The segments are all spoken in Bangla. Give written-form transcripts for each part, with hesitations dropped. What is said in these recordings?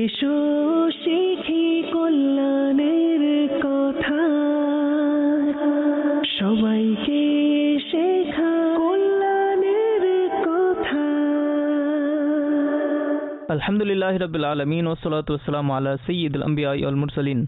এসো শিখি কল্যাণের কথা, সবাইকে শেখা কল্যাণের কথা। আলহামদুলিল্লাহি রাব্বিল আলামিন ওয়াসসালাতু ওয়াসসালামু আলা সাইয়্যিদিল আমবিয়াই ওয়াল মুরসালিন।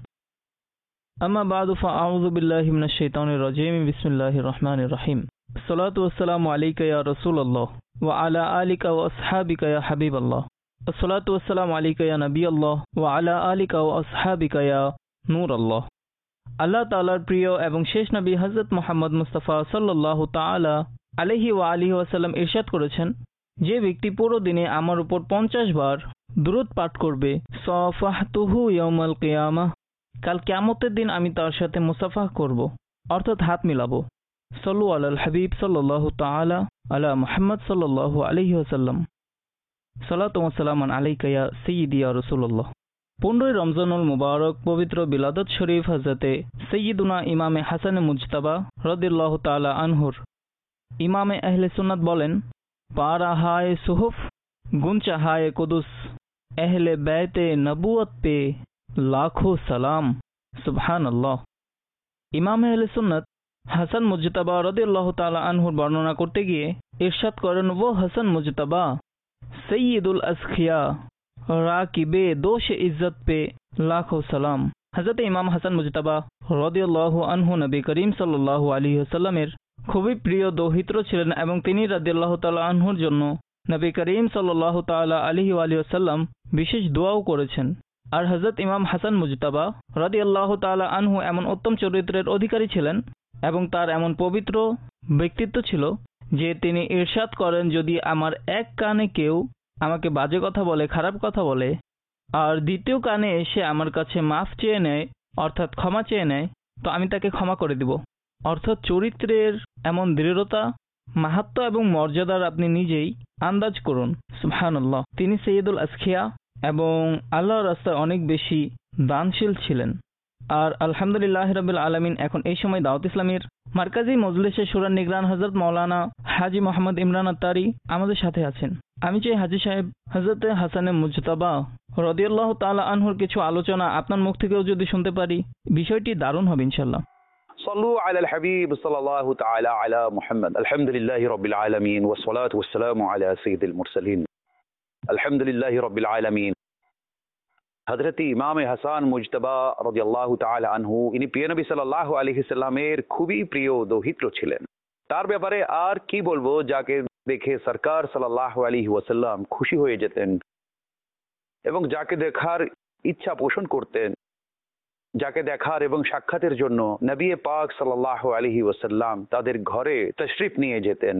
আম্মা বা'দু ফাআউযু বিল্লাহি মিনাশ শাইতানির রাজীম। বিসমিল্লাহির রহমানির রহিম। আসসালাতু ওয়াসসালামু আলাইকা ইয়া রাসূলুল্লাহ ওয়া আলা আলিকা ওয়া আসহাবিকা ইয়া হাবিবাল্লাহ। আসসালাতু ওয়াসসালামু আলাইকা ইয়া নবিয়াল্লাহ ওয়া আলা আলিকা ওয়া আসহাবিকা ইয়া নূরাল্লাহ। আল্লাহ তাআলার প্রিয় এবং শেষ নবী হযরত মুহাম্মদ মুস্তাফা সাল্লাল্লাহু তাআলা আলাইহি ওয়া আলিহি ওয়াসাল্লাম ইরশাদ করেছেন, যে ব্যক্তি পুরো দিনে আমার উপর 50 বার দুরূদ পাঠ করবে, সাফাহতুহু ইয়াউমাল কিয়ামাহ, কাল কিয়ামতের দিন আমি তার সাথে মুসাফাহ করব, অর্থাৎ হাত মিলাবো। সাল্লু আলাল হাবিব সাল্লাল্লাহু তাআলা আলা মুহাম্মদ সাল্লাল্লাহু আলাইহি ওয়াসাল্লাম। সালাতু ওয়া সালামুন আলাইকা ইয়া সাইয়্যিদি ইয়া রাসূলুল্লাহ। 15 রমজানুল মুবারক পবিত্র বিলাদত শরীফ হযরতে সাইয়্যিদুনা ইমামে হাসানে মুজতাবা রাদিয়াল্লাহু তাআলা আনহুর ইমামে আহলে সুন্নাত বলেন, पारा हाय सुहुफ गुंचा हाय कुदुस, अहले बैते नबूवत पे लाखों सलाम, सुबहान अल्लाह। इमाम अहले सुन्नत हसन मुजतबा रदियल्लाहु ताला अन्हुर बर्णना करते गিয়ে इरशाद करें, वो हसन मुजतबा सय्यदुल अस्खिया राकिबे दोष इज्जत पे लाखों सलाम। हजरत इमाम हसन मुजतबा रदियल्लाहु अन्हु नबी करीम सल्लल्लाहु अलैहि वसल्लमेर খুবই প্রিয় দৌহিত্র ছিলেন এবং তিনি রাদিয়াল্লাহু তাআলা আনহুর জন্য নবী করিম সাল্লাল্লাহু তাআলা আলাইহি ওয়া আলিহি ওয়াসাল্লাম বিশেষ দোয়াও করেছেন। আর হযরত ইমাম হাসান মুজতাবা রাদিয়াল্লাহু তাআলা আনহু এমন উত্তম চরিত্রের অধিকারী ছিলেন এবং তার এমন পবিত্র ব্যক্তিত্ব ছিল যে তিনি ইরশাদ করেন, যদি আমার এক কানে কেউ আমাকে বাজে কথা বলে, খারাপ কথা বলে, আর দ্বিতীয় কানে এসে আমার কাছে মাফ চেয়ে নেয়, অর্থাৎ ক্ষমা চেয়ে নেয়, তো আমি তাকে ক্ষমা করে দিব। অর্থাৎ চরিত্রের এমন দৃঢ়তা, মাহাত্ম্য এবং মর্যাদার আপনি নিজেই আন্দাজ করুন। সুবহানাল্লাহ। তিনি সৈয়দুল আসখিয়া এবং আল্লাহর রাস্তায় অনেক বেশি দানশীল ছিলেন। আর আলহামদুলিল্লাহ রাব্বিল আলামিন এখন এই সময় দাওয়াত ইসলামীর মার্কাজি মজলিসে শুরা নিগরান হযরত মাওলানা হাজী মোহাম্মদ ইমরান আত্তারি আমাদের সাথে আছেন। আমি চাই হাজী সাহেব হযরত হাসানে মুজতাবা রাদিয়াল্লাহু তাআলা আনহুর কিছু আলোচনা আপনার মুখ থেকেও যদি শুনতে পারি, বিষয়টি দারুণ হবে ইনশাআল্লাহ। صلوا على الحبيب صلى الله تعالى على محمد. الحمد لله رب العالمين والصلاة والسلام على سيد المرسلين. الحمد لله رب العالمين. হযরত ইমাম হাসান মুজতাবা রাদিয়াল্লাহু তাআলা আনহু ইনি প্রিয় নবী সাল্লাল্লাহু আলাইহি সাল্লামের খুবই প্রিয় দৌহিত্র ছিলেন। তার ব্যাপারে আর কি বলবো, যাকে দেখে সরকার সাল্লাল্লাহু আলাইহি ওয়াসাল্লাম খুশি হয়ে যেতেন এবং যাকে দেখার ইচ্ছা পোষণ করতেন, যাকে দেখার এবং সাক্ষাতের জন্য নবী পাক সাল্লাল্লাহু আলাইহি ওয়াসাল্লাম তাদের ঘরে তশরিফ নিয়ে যেতেন।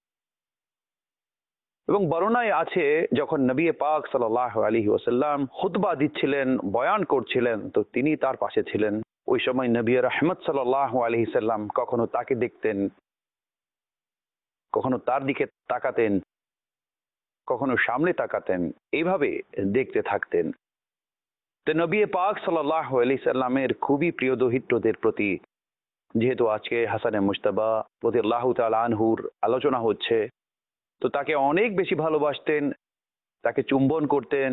এবং বর্ণনায় আছে, যখন নবী পাক সাল্লাল্লাহু আলাইহি ওয়াসাল্লাম খুতবা দিচ্ছিলেন, বয়ান করছিলেন, তো তিনি তার পাশে ছিলেন। ওই সময় নবী রাহমাত সাল্লাল্লাহু আলাইহি সাল্লাম কখনো তাকে দেখতেন, কখনো তার দিকে তাকাতেন, কখনো সামনে তাকাতেন, এইভাবে দেখতে থাকতেন। তো নবী পাক সাল্লাল্লাহু আলাইহি সাল্লামের খুবই প্রিয় দৌহিত্রদের প্রতি যেহেতু আজকে হাসানে মুজতাবা রাদিয়াল্লাহু তাআলা আনহুর আলোচনা হচ্ছে, তো তাকে অনেক বেশি ভালোবাসতেন, তাকে চুম্বন করতেন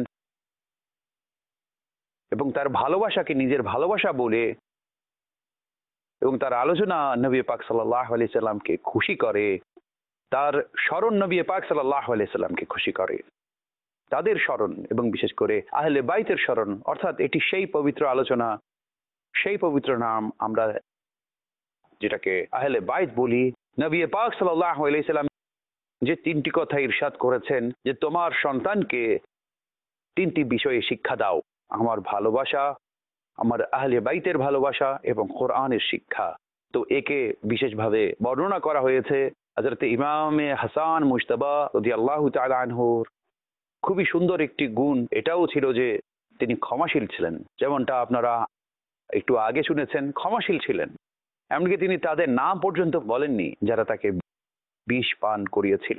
এবং তার ভালোবাসাকে নিজের ভালোবাসা বলে এবং তার আলোচনা নবী পাক সাল্লাল্লাহু আলাইহি সাল্লামকে খুশি করে, তার স্মরণ নবী পাক সাল্লাল্লাহু আলাইহি সাল্লামকে খুশি করে, তাদের স্মরণ এবং বিশেষ করে আহলে বাইতের স্মরণ, অর্থাৎ এটি সেই পবিত্র আলোচনা, সেই পবিত্র নাম আমরা যেটাকে আহলে বাইত বলি। নবী পাক সাল্লাল্লাহু আলাইহি সাল্লাম যে তিনটি কথা ইরশাদ করেছেন যে তোমার সন্তানকে তিনটি বিষয়ে শিক্ষা দাও, আমার ভালোবাসা, আমার আহলে বাইতের ভালোবাসা এবং কোরআনের শিক্ষা। তো একে বিশেষভাবে বর্ণনা করা হয়েছে। হযরত ইমামে হাসান মুজতাবা রাদিয়াল্লাহু তাআলা আনহুর খুবই সুন্দর একটি গুণ এটাও ছিল যে তিনি ক্ষমাশীল ছিলেন, যেমনটা আপনারা একটু আগে শুনেছেন, ক্ষমাশীল ছিলেন। এমনকি তিনি তাদের নাম পর্যন্ত বলেননি যারা তাকে বিষ পান করিয়েছিল।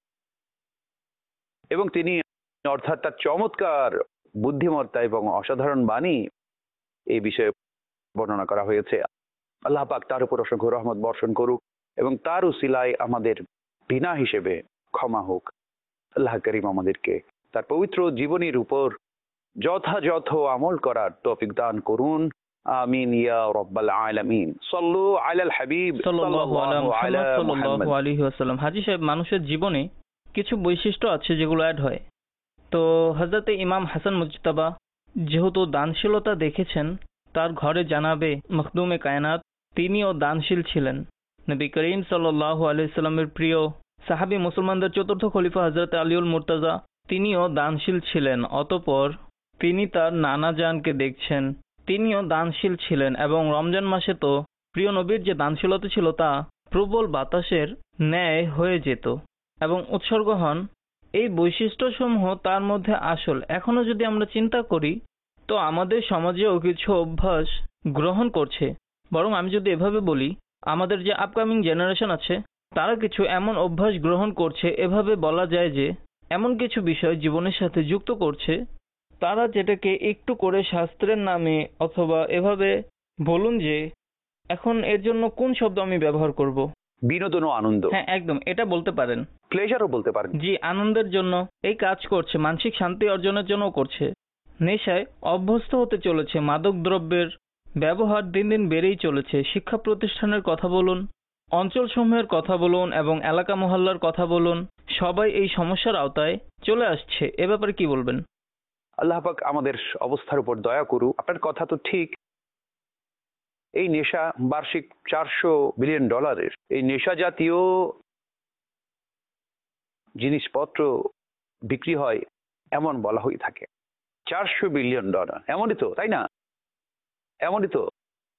এবং তিনি অর্থাৎ তার চমৎকার বুদ্ধিমত্তা এবং অসাধারণ বাণী এই বিষয়ে বর্ণনা করা হয়েছে। আল্লাহ পাক তার উপর অসংখ্য রহমত বর্ষণ করুক এবং তার উসিলায় আমাদের বিনা হিসেবে ক্ষমা হোক। আল্লাহ করিম আমাদেরকে তার পবিত্র জীবনীর উপর যথাযথ আমল করার তৌফিক দান করুন। আমিন ইয়া রাব্বাল আলামিন। সাল্লু আলাল হাবিব সাল্লাল্লাহু আলা সাল্লাল্লাহু আলা মুহাম্মদ সাল্লাল্লাহু মুহাম্মদ। আলাইহি ওয়াসাল্লাম। হাজী সাহেব, মানুষের জীবনে কিছু বৈশিষ্ট্য আছে যেগুলো অ্যাড হয়। তো হযরতে ইমাম হাসান মুজতাবা যেহেতু দানশীলতা দেখেছেন, তার ঘরে জানাবে মখদুমে কায়নাত তিনিও দানশীল ছিলেন। নবী করিম সাল্লাল্লাহু আলাইহি সাল্লামের প্রিয় সাহাবী মুসলমানদের চতুর্থ খলিফা হযরতে আলীউল মুর্তাজা তিনিও দানশীল ছিলেন। অতঃপর তিনি তার নানা জানকে দেখছেন, তিনিও দানশীল ছিলেন। এবং রমজান মাসে তো প্রিয় নবীর যে দানশীলতা ছিল তা প্রবল বাতাসের ন্যায় হয়ে যেত এবং উৎসর্গ হন। এই বৈশিষ্ট্যসমূহ তার মধ্যে আসল। এখনো যদি আমরা চিন্তা করি তো আমাদের সমাজেও কিছু অভ্যাস গ্রহণ করছে। বরং আমি যদি এভাবে বলি, আমাদের যে আপকামিং জেনারেশন আছে তারা কিছু এমন অভ্যাস গ্রহণ করছে, এভাবে বলা যায় যে এমন কিছু বিষয় জীবনের সাথে যুক্ত করছে তারা যেটাকে একটু করে শাস্ত্রের নামে, অথবা এভাবে বলুন যে এখন এর জন্য কোন শব্দ আমি ব্যবহার করব? বিনোদন ও আনন্দ, হ্যাঁ একদম, এটা বলতে পারেন। প্লেজারও বলতে পারেন। জি, আনন্দের জন্য এই কাজ করছে, মানসিক শান্তি অর্জনের জন্য করছে। নেশায় অভ্যস্ত হতে চলেছে, মাদক দ্রব্যের ব্যবহার দিন দিন বেড়েই চলেছে। শিক্ষা প্রতিষ্ঠানের কথা বলুন, অঞ্চলসমূহের কথা বলুন এবং এলাকা মহল্লার কথা বলুন, সবাই এই সমস্যার আওতায় চলে আসছে। এ ব্যাপারে কি বলবেন? আল্লাহ পাক আমাদের অবস্থার উপর দয়া করুক। আপনার কথা তো ঠিক। এই নেশা বার্ষিক $400 বিলিয়ন, এই নেশা জাতীয় জিনিসপত্র বিক্রি হয় এমন বলা হয়ে থাকে। $400 বিলিয়ন, এমনই তো, তাই না? এমনই তো।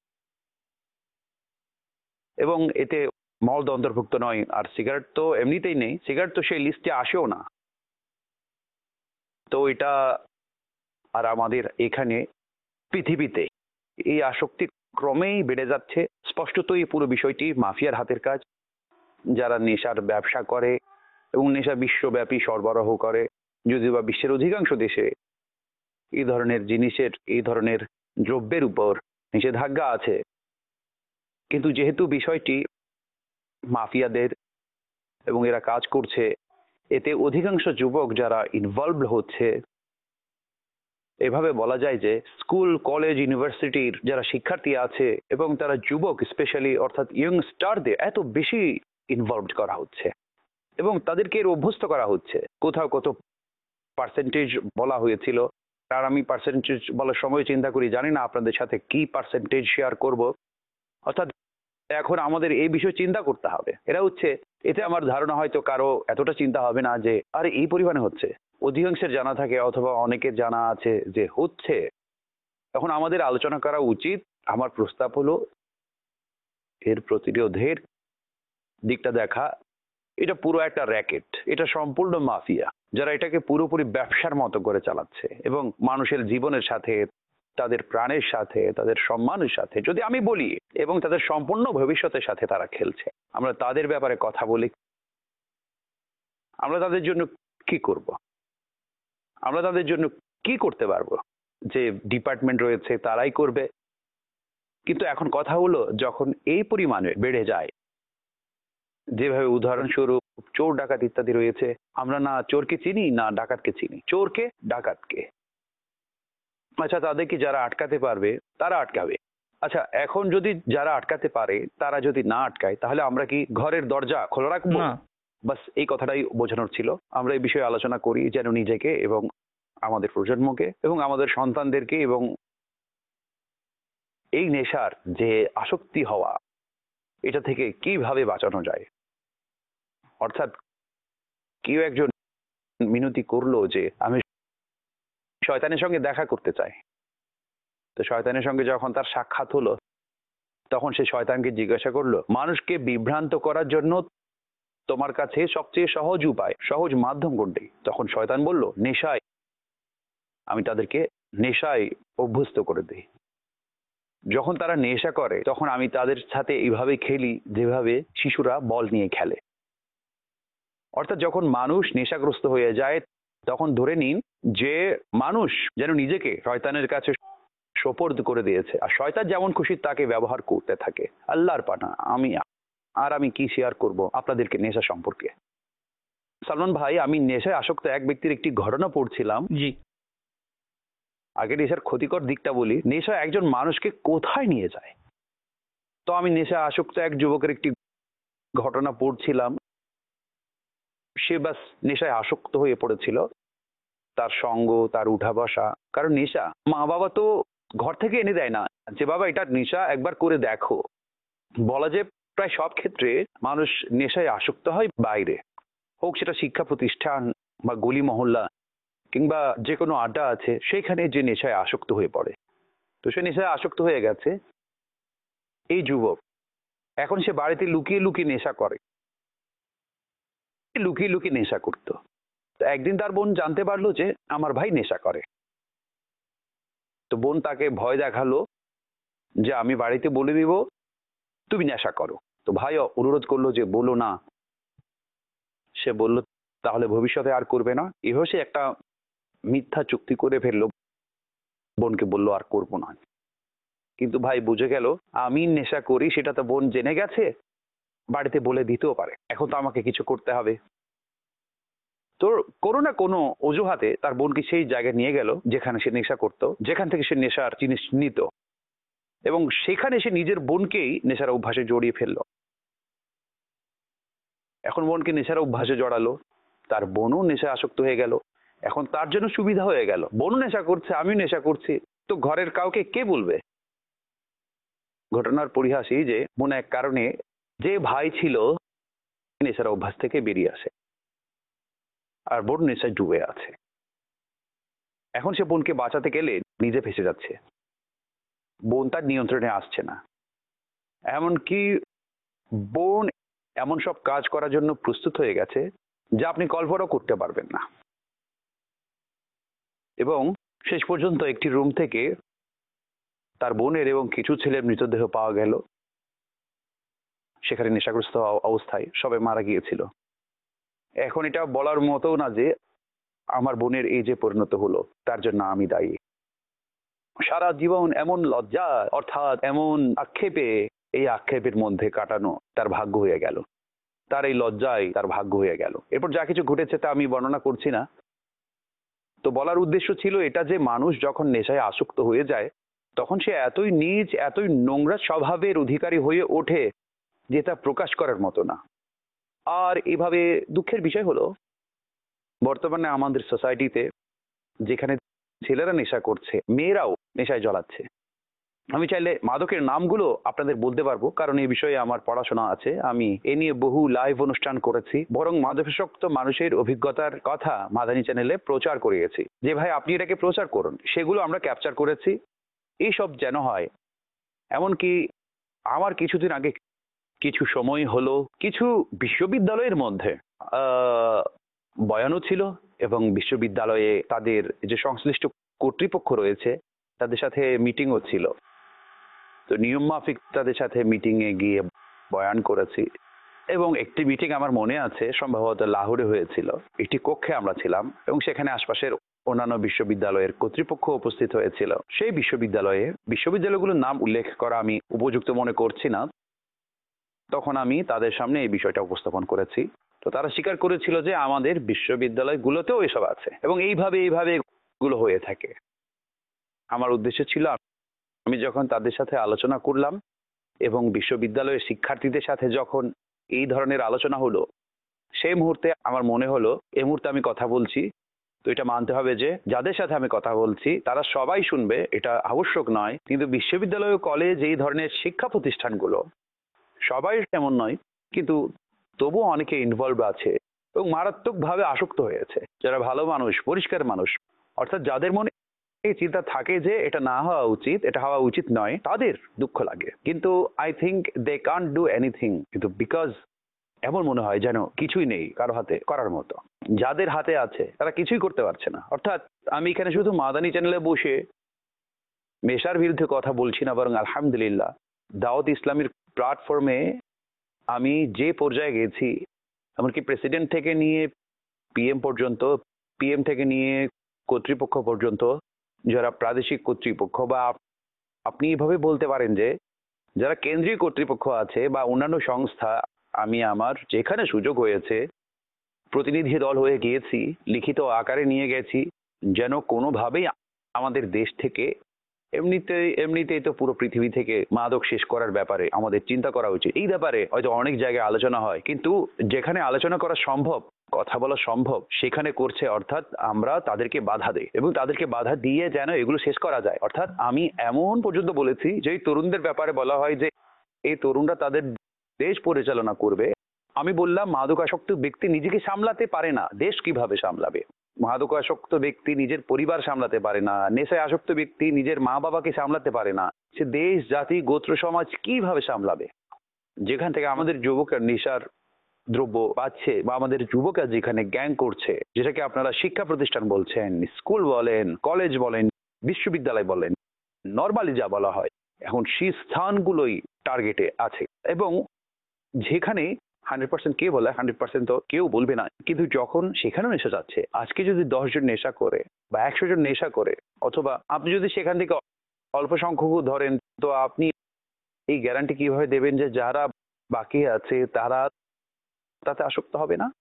এবং এতে মদ অন্তর্ভুক্ত নয়। আর সিগারেট তো এমনিতেই নেই, সিগারেট তো সেই লিস্টে আসেও না। তো এটা আর আমাদের এখানে পৃথিবীতে এই আসক্তি ক্রমেই বেড়ে যাচ্ছে। স্পষ্টতই পুরো বিষয়টি মাফিয়ার হাতের কাজ, যারা নেশার ব্যবসা করে এবং নেশা বিশ্বব্যাপী সরবরাহ করে। যদিও বা বিশ্বের অধিকাংশ দেশে এই ধরনের জিনিসের, এই ধরনের দ্রব্যের উপর নিষেধাজ্ঞা আছে, কিন্তু যেহেতু বিষয়টি মাফিয়াদের এবং এরা কাজ করছে, এতে অধিকাংশ যুবক যারা ইনভলভ হচ্ছে, এভাবে বলা যায় যে স্কুল, কলেজ, ইউনিভার্সিটির যারা শিক্ষার্থী আছে এবং তারা যুবক স্পেশালি, অর্থাৎ ইয়ংস্টারদের এত বেশি ইনভলভড করা হচ্ছে এবং তাদেরকে এর অভ্যস্ত করা হচ্ছে। কোথাও কত পার্সেন্টেজ বলা হয়েছিল, আর আমি পার্সেন্টেজ বলার সময় চিন্তা করি, জানি না আপনাদের সাথে কি পার্সেন্টেজ শেয়ার করব। অর্থাৎ এখন আমাদের এই বিষয়ে চিন্তা করতে হবে। এরা হচ্ছে, এতে আমার ধারণা হয়তো কারো এতটা চিন্তা হবে না যে আরে এই পরিমাণে হচ্ছে। অধিকাংশের জানা থাকে অথবা অনেকের জানা আছে যে হচ্ছে। এখন আমাদের আলোচনা করা উচিত। আমার প্রস্তাব হলো এর প্রতিরোধের দিকটা দেখা। এটা পুরো একটা র্যাকেট, এটা সম্পূর্ণ মাফিয়া, যারা এটাকে পুরোপুরি ব্যবসার মতো করে চালাচ্ছে এবং মানুষের জীবনের সাথে, তাদের প্রাণের সাথে, তাদের সম্মানের সাথে যদি আমি বলি, এবং তাদের সম্পূর্ণ ভবিষ্যতের সাথে তারা খেলছে। আমরা তাদের ব্যাপারে কথা বলি। আমরা তাদের জন্য কি করব? আমরা তাদের জন্য কি করতে পারবো? যে ডিপার্টমেন্ট রয়েছে তারাই করবে। কিন্তু এখন কথা হলো, যখন এই পরিমাণে বেড়ে যায়, যেভাবে উদাহরণস্বরূপ চোর ডাকাত ইত্যাদি রয়েছে, আমরা না চোরকে চিনি না ডাকাতকে চিনি। চোরকে, ডাকাতকে। আচ্ছা, তাদেরকে যারা আটকাতে পারবে তারা আটকাবে। আচ্ছা, এখন যদি যারা আটকাতে পারে তারা যদি না আটকায়, তাহলে আমরা কি ঘরের দরজা খোলা রাখবো? না। বাস এই কথাটাই বোঝানোর ছিল। আমরা এই বিষয়ে আলোচনা করি যেন নিজেকে এবং আমাদের প্রজন্মকে এবং আমাদের সন্তানদেরকে এবং এই নেশার যে আসক্তি হওয়া, এটা থেকে কিভাবে বাঁচানো যায়। অর্থাৎ কেউ একজন মিনতি করলো যে আমি শয়তানের সঙ্গে দেখা করতে চাই। তো শয়তানের সঙ্গে যখন তার সাক্ষাৎ হলো, তখন সে শয়তানকে জিজ্ঞাসা করলো, মানুষকে বিভ্রান্ত করার জন্য তোমার কাছে সবচেয়ে সহজ উপায়, সহজ মাধ্যম কোনটি? তখন শয়তান বলল, নেশায়। আমি তাদেরকে নেশায় অভ্যস্ত করে দিই। যখন তারা নেশা করে তখন আমি তাদের সাথে এইভাবে খেলি যেভাবে শিশুরা বল নিয়ে খেলে। অর্থাৎ যখন মানুষ নেশাগ্রস্ত হয়ে যায়, তখন ধরে নিন যে মানুষ যেন নিজেকে শয়তানের কাছে সোপর্দ করে দিয়েছে, আর শয়তান যেমন খুশি তাকে ব্যবহার করতে থাকে। আল্লাহর পানা, আমি কি শেয়ার করব আপনাদেরকে নেশা সম্পর্কে। সালমান ভাই, আমি নেশায় আসক্ত এক ব্যক্তির একটি ঘটনা পড়ছিলাম। জি। আগে নেশার ক্ষতিকর দিকটা বলি। নেশা একজন মানুষকে কোথায় নিয়ে যায়। তো আমি নেশা আসক্ত এক যুবকের একটি ঘটনা পড়ছিলাম। সে বাস নেশায় আসক্ত হয়ে পড়েছিল, তার সঙ্গ, তার উঠা বসা। কারণ নেশা মা বাবা তো ঘর থেকে এনে দেয় না যে বাবা এটা নেশা, একবার করে দেখো। বলা যায় প্রায় সব ক্ষেত্রে মানুষ নেশায় আসক্ত হয় বাইরে, হোক সেটা শিক্ষা প্রতিষ্ঠান বা গলি মহল্লা কিংবা যে কোনো আড্ডা আছে, সেখানে যে নেশায় আসক্ত হয়ে পড়ে। তো সে নেশায় আসক্ত হয়ে গেছে এই যুবক। এখন সে বাড়িতে লুকিয়ে লুকিয়ে নেশা করে, লুকিয়ে লুকিয়ে নেশা করতো। তো একদিন তার বোন জানতে পারলো যে আমার ভাই নেশা করে। তো বোন তাকে ভয় দেখালো যে আমি বাড়িতে বলে দিব তুমি নেশা করো। তো ভাই অনুরোধ করলো যে বলো না। সে বলল তাহলে ভবিষ্যতে আর করবে না। এভাবে সে একটা মিথ্যা চুক্তি করে ফেললো, বোনকে বললো আর করবো না। কিন্তু ভাই বুঝে গেল আমি নেশা করি, সেটা তো বোন জেনে গেছে, বাড়িতে বলে দিতেও পারে। এখন তো আমাকে কিছু করতে হবে। তো কোনো না কোনো অজুহাতে তার বোনকে সেই জায়গায় নিয়ে গেল যেখানে সে নেশা করতো, যেখান থেকে সে নেশার জিনিস নিত, এবং সেখানে সে নিজের বোনকেই নেশার অভ্যাসে জড়িয়ে ফেললো। এখন বোনকে নেশার অভ্যাসে জড়ালো, তার বোনও নেশায় আসক্ত হয়ে গেল। এখন তার জন্য সুবিধা হয়ে গেল, বোনও নেশা করছে, আমিও নেশা করছি, তো ঘরের কাউকে কে বলবে। ঘটনার পরিহাসই যে মনে এক কারণে যে ভাই ছিল নেশার অভ্যাস থেকে বেরিয়ে আসে, আর বোন নেশায় ডুবে আছে। এখন সে বোনকে বাঁচাতে গেলে নিজে ফেঁসে যাচ্ছে, বোন তার নিয়ন্ত্রণে আসছে না। এমনকি বোন এমন সব কাজ করার জন্য প্রস্তুত হয়ে গেছে যা আপনি কল্পনাও করতে পারবেন না। এবং শেষ পর্যন্ত একটি রুম থেকে তার বোনের এবং কিছু ছেলের মৃতদেহ পাওয়া গেল। সেখানে নেশাগ্রস্ত অবস্থায় সবাই মারা গিয়েছিল। এখন এটা বলার মতো না যে আমার বোনের এই যে পরিণত হলো তার জন্য আমি দায়ী। সারা জীবন এমন লজ্জা অর্থাৎ এমন আক্ষেপে, এই আক্ষেপের মধ্যে কাটানো তার ভাগ্য হয়ে গেল, তার এই লজ্জায় তার ভাগ্য হয়ে গেল। এরপর যা কিছু ঘটেছে তা আমি বর্ণনা করছি না। তো বলার উদ্দেশ্য ছিল এটা যে মানুষ যখন নেশায় আসক্ত হয়ে যায় তখন সে এতই নীচ, এতই নোংরা স্বভাবের অধিকারী হয়ে ওঠে যে তা প্রকাশ করার মতো না। আর এভাবে দুঃখের বিষয় হলো বর্তমানে আমাদের সোসাইটিতে যেখানে ছেলেরা নেশা করছে, মেয়েরাও নেশায় জড়াচ্ছে। আমি চাইলে মাদকের নামগুলো আপনাদের বলতে পারবো, কারণ এই বিষয়ে আমার পড়াশোনা আছে, আমি এ নিয়ে বহু লাইভ অনুষ্ঠান করেছি, বরং মাদকাসক্ত মানুষের অভিজ্ঞতার কথা মাদানী চ্যানেলে প্রচার করিয়েছি যে ভাই আপনি এটাকে প্রচার করুন। সেগুলো আমরা ক্যাপচার করেছি। এইসব যেন হয়। এমনকি আমার কিছুদিন আগে কিছু সময় হলো কিছু বিশ্ববিদ্যালয়ের মধ্যে বয়ানও ছিল, এবং বিশ্ববিদ্যালয়ে তাদের যে সংশ্লিষ্ট কর্তৃপক্ষ রয়েছে তাদের সাথে মিটিংও ছিল। তো নিয়ম মাফিক তাদের সাথে মিটিং এ গিয়ে বয়ান করেছি। এবং একটি মিটিং আমার মনে আছে সম্ভবত লাহোরে হয়েছিল। একটি কক্ষে আমরা ছিলাম এবং সেখানে আশপাশের অন্যান্য বিশ্ববিদ্যালয়ের কর্তৃপক্ষ উপস্থিত হয়েছিল। সেই বিশ্ববিদ্যালয়গুলোর নাম উল্লেখ করা আমি উপযুক্ত মনে করছি না। তখন আমি তাদের সামনে এই বিষয়টা উপস্থাপন করেছি। তো তারা স্বীকার করেছিল যে আমাদের বিশ্ববিদ্যালয়গুলোতেও এসব আছে এবং এইভাবে এগুলো হয়ে থাকে। আমার উদ্দেশ্য ছিল আমি যখন তাদের সাথে আলোচনা করলাম এবং বিশ্ববিদ্যালয়ের শিক্ষার্থীদের সাথে যখন এই ধরনের আলোচনা হলো, সেই মুহূর্তে আমার মনে হলো এই মুহূর্তে আমি কথা বলছি, তো এটা মানতে হবে যে যাদের সাথে আমি কথা বলছি তারা সবাই শুনবে, এটা আবশ্যক নয়। কিন্তু বিশ্ববিদ্যালয়, কলেজ, এই ধরনের শিক্ষা প্রতিষ্ঠানগুলো সবাই তেমন নয়, কিন্তু তবুও অনেকে ইনভলভ আছে এবং মারাত্মকভাবে আসক্ত হয়েছে। যারা ভালো মানুষ, পরিষ্কার মানুষ, অর্থাৎ যাদের মনে এই চিন্তা থাকে যে এটা না হওয়া উচিত, এটা হওয়া উচিত নয়, তাদের দুঃখ লাগে। কিন্তু I think they can't do anything, কিন্তু বিকজ এমন মনে হয় যেন কিছুই নেই কারো হাতে করার মতো। যাদের হাতে আছে তারা কিছুই করতে পারছে না। অর্থাৎ আমি এখানে শুধু মাদানী চ্যানেলে বসে নেশার বিরুদ্ধে কথা বলছি না, বরং আলহামদুলিল্লাহ দাওয়াত ইসলামের প্ল্যাটফর্মে আমি যে পর্যায়ে গেছি, এমনকি প্রেসিডেন্ট থেকে নিয়ে পিএম পর্যন্ত, পিএম থেকে নিয়ে কর্তৃপক্ষ পর্যন্ত, যারা প্রাদেশিক কর্তৃপক্ষ বা আপনি এভাবে বলতে পারেন যে যারা কেন্দ্রীয় কর্তৃপক্ষ আছে বা অন্যান্য সংস্থা, আমি আমার যেখানে সুযোগ হয়েছে প্রতিনিধি দল হয়ে গিয়েছি, লিখিত আকারে নিয়ে গেছি, যেন কোনোভাবেই আমাদের দেশ থেকে এমনিতেই তো পুরো পৃথিবী থেকে মাদক শেষ করার ব্যাপারে আমাদের চিন্তা করা উচিত। এই ব্যাপারে হয়তো অনেক জায়গায় আলোচনা হয়, কিন্তু যেখানে আলোচনা করা সম্ভব, কথা বলা সম্ভব, সেখানে করছে, অর্থাৎ আমরা তাদেরকে বাধা দেই এবং তাদেরকে বাধা দিয়ে যেন এগুলো শেষ করা যায়। অর্থাৎ আমি এমন পর্যন্ত বলেছি যে এই তরুণদের ব্যাপারে বলা হয় যে এই তরুণরা তাদের দেশ পরিচালনা করবে। আমি বললাম মাদকাসক্ত ব্যক্তি নিজেকে সামলাতে পারে না, দেশ কিভাবে সামলাবে? মাদকাসক্ত ব্যক্তি নিজের পরিবার সামলাতে পারে না, নেশায় আসক্ত ব্যক্তি নিজের মা বাবাকে সামলাতে পারে না, সে দেশ, জাতি, গোত্র, সমাজ কিভাবে সামলাবে? যেখান থেকে আমাদের যুবকের নেশার দ্রব্য পাচ্ছে বা আমাদের যুবকরা যেখানে গ্যাং করছে, যেটাকে আপনারা শিক্ষা প্রতিষ্ঠান বলছেন, স্কুল বলেন, কলেজ বলেন, বিশ্ববিদ্যালয় বলেন, নরমালি যা বলা হয়, এখন সেই স্থানগুলোই টার্গেটে আছে। এবং যেখানে 100% কে বলে, 100% তো কেউ বলবে না, কিন্তু যখন সেখানেও নেশা যাচ্ছে, আজকে যদি 10 জন নেশা করে বা 100 জন নেশা করে, অথবা আপনি যদি সেখান থেকে অল্প সংখ্যক ধরেন, তো আপনি এই গ্যারান্টি কিভাবে দেবেন যে যারা বাকি আছে তারা তাতে আসক্ত হবে না?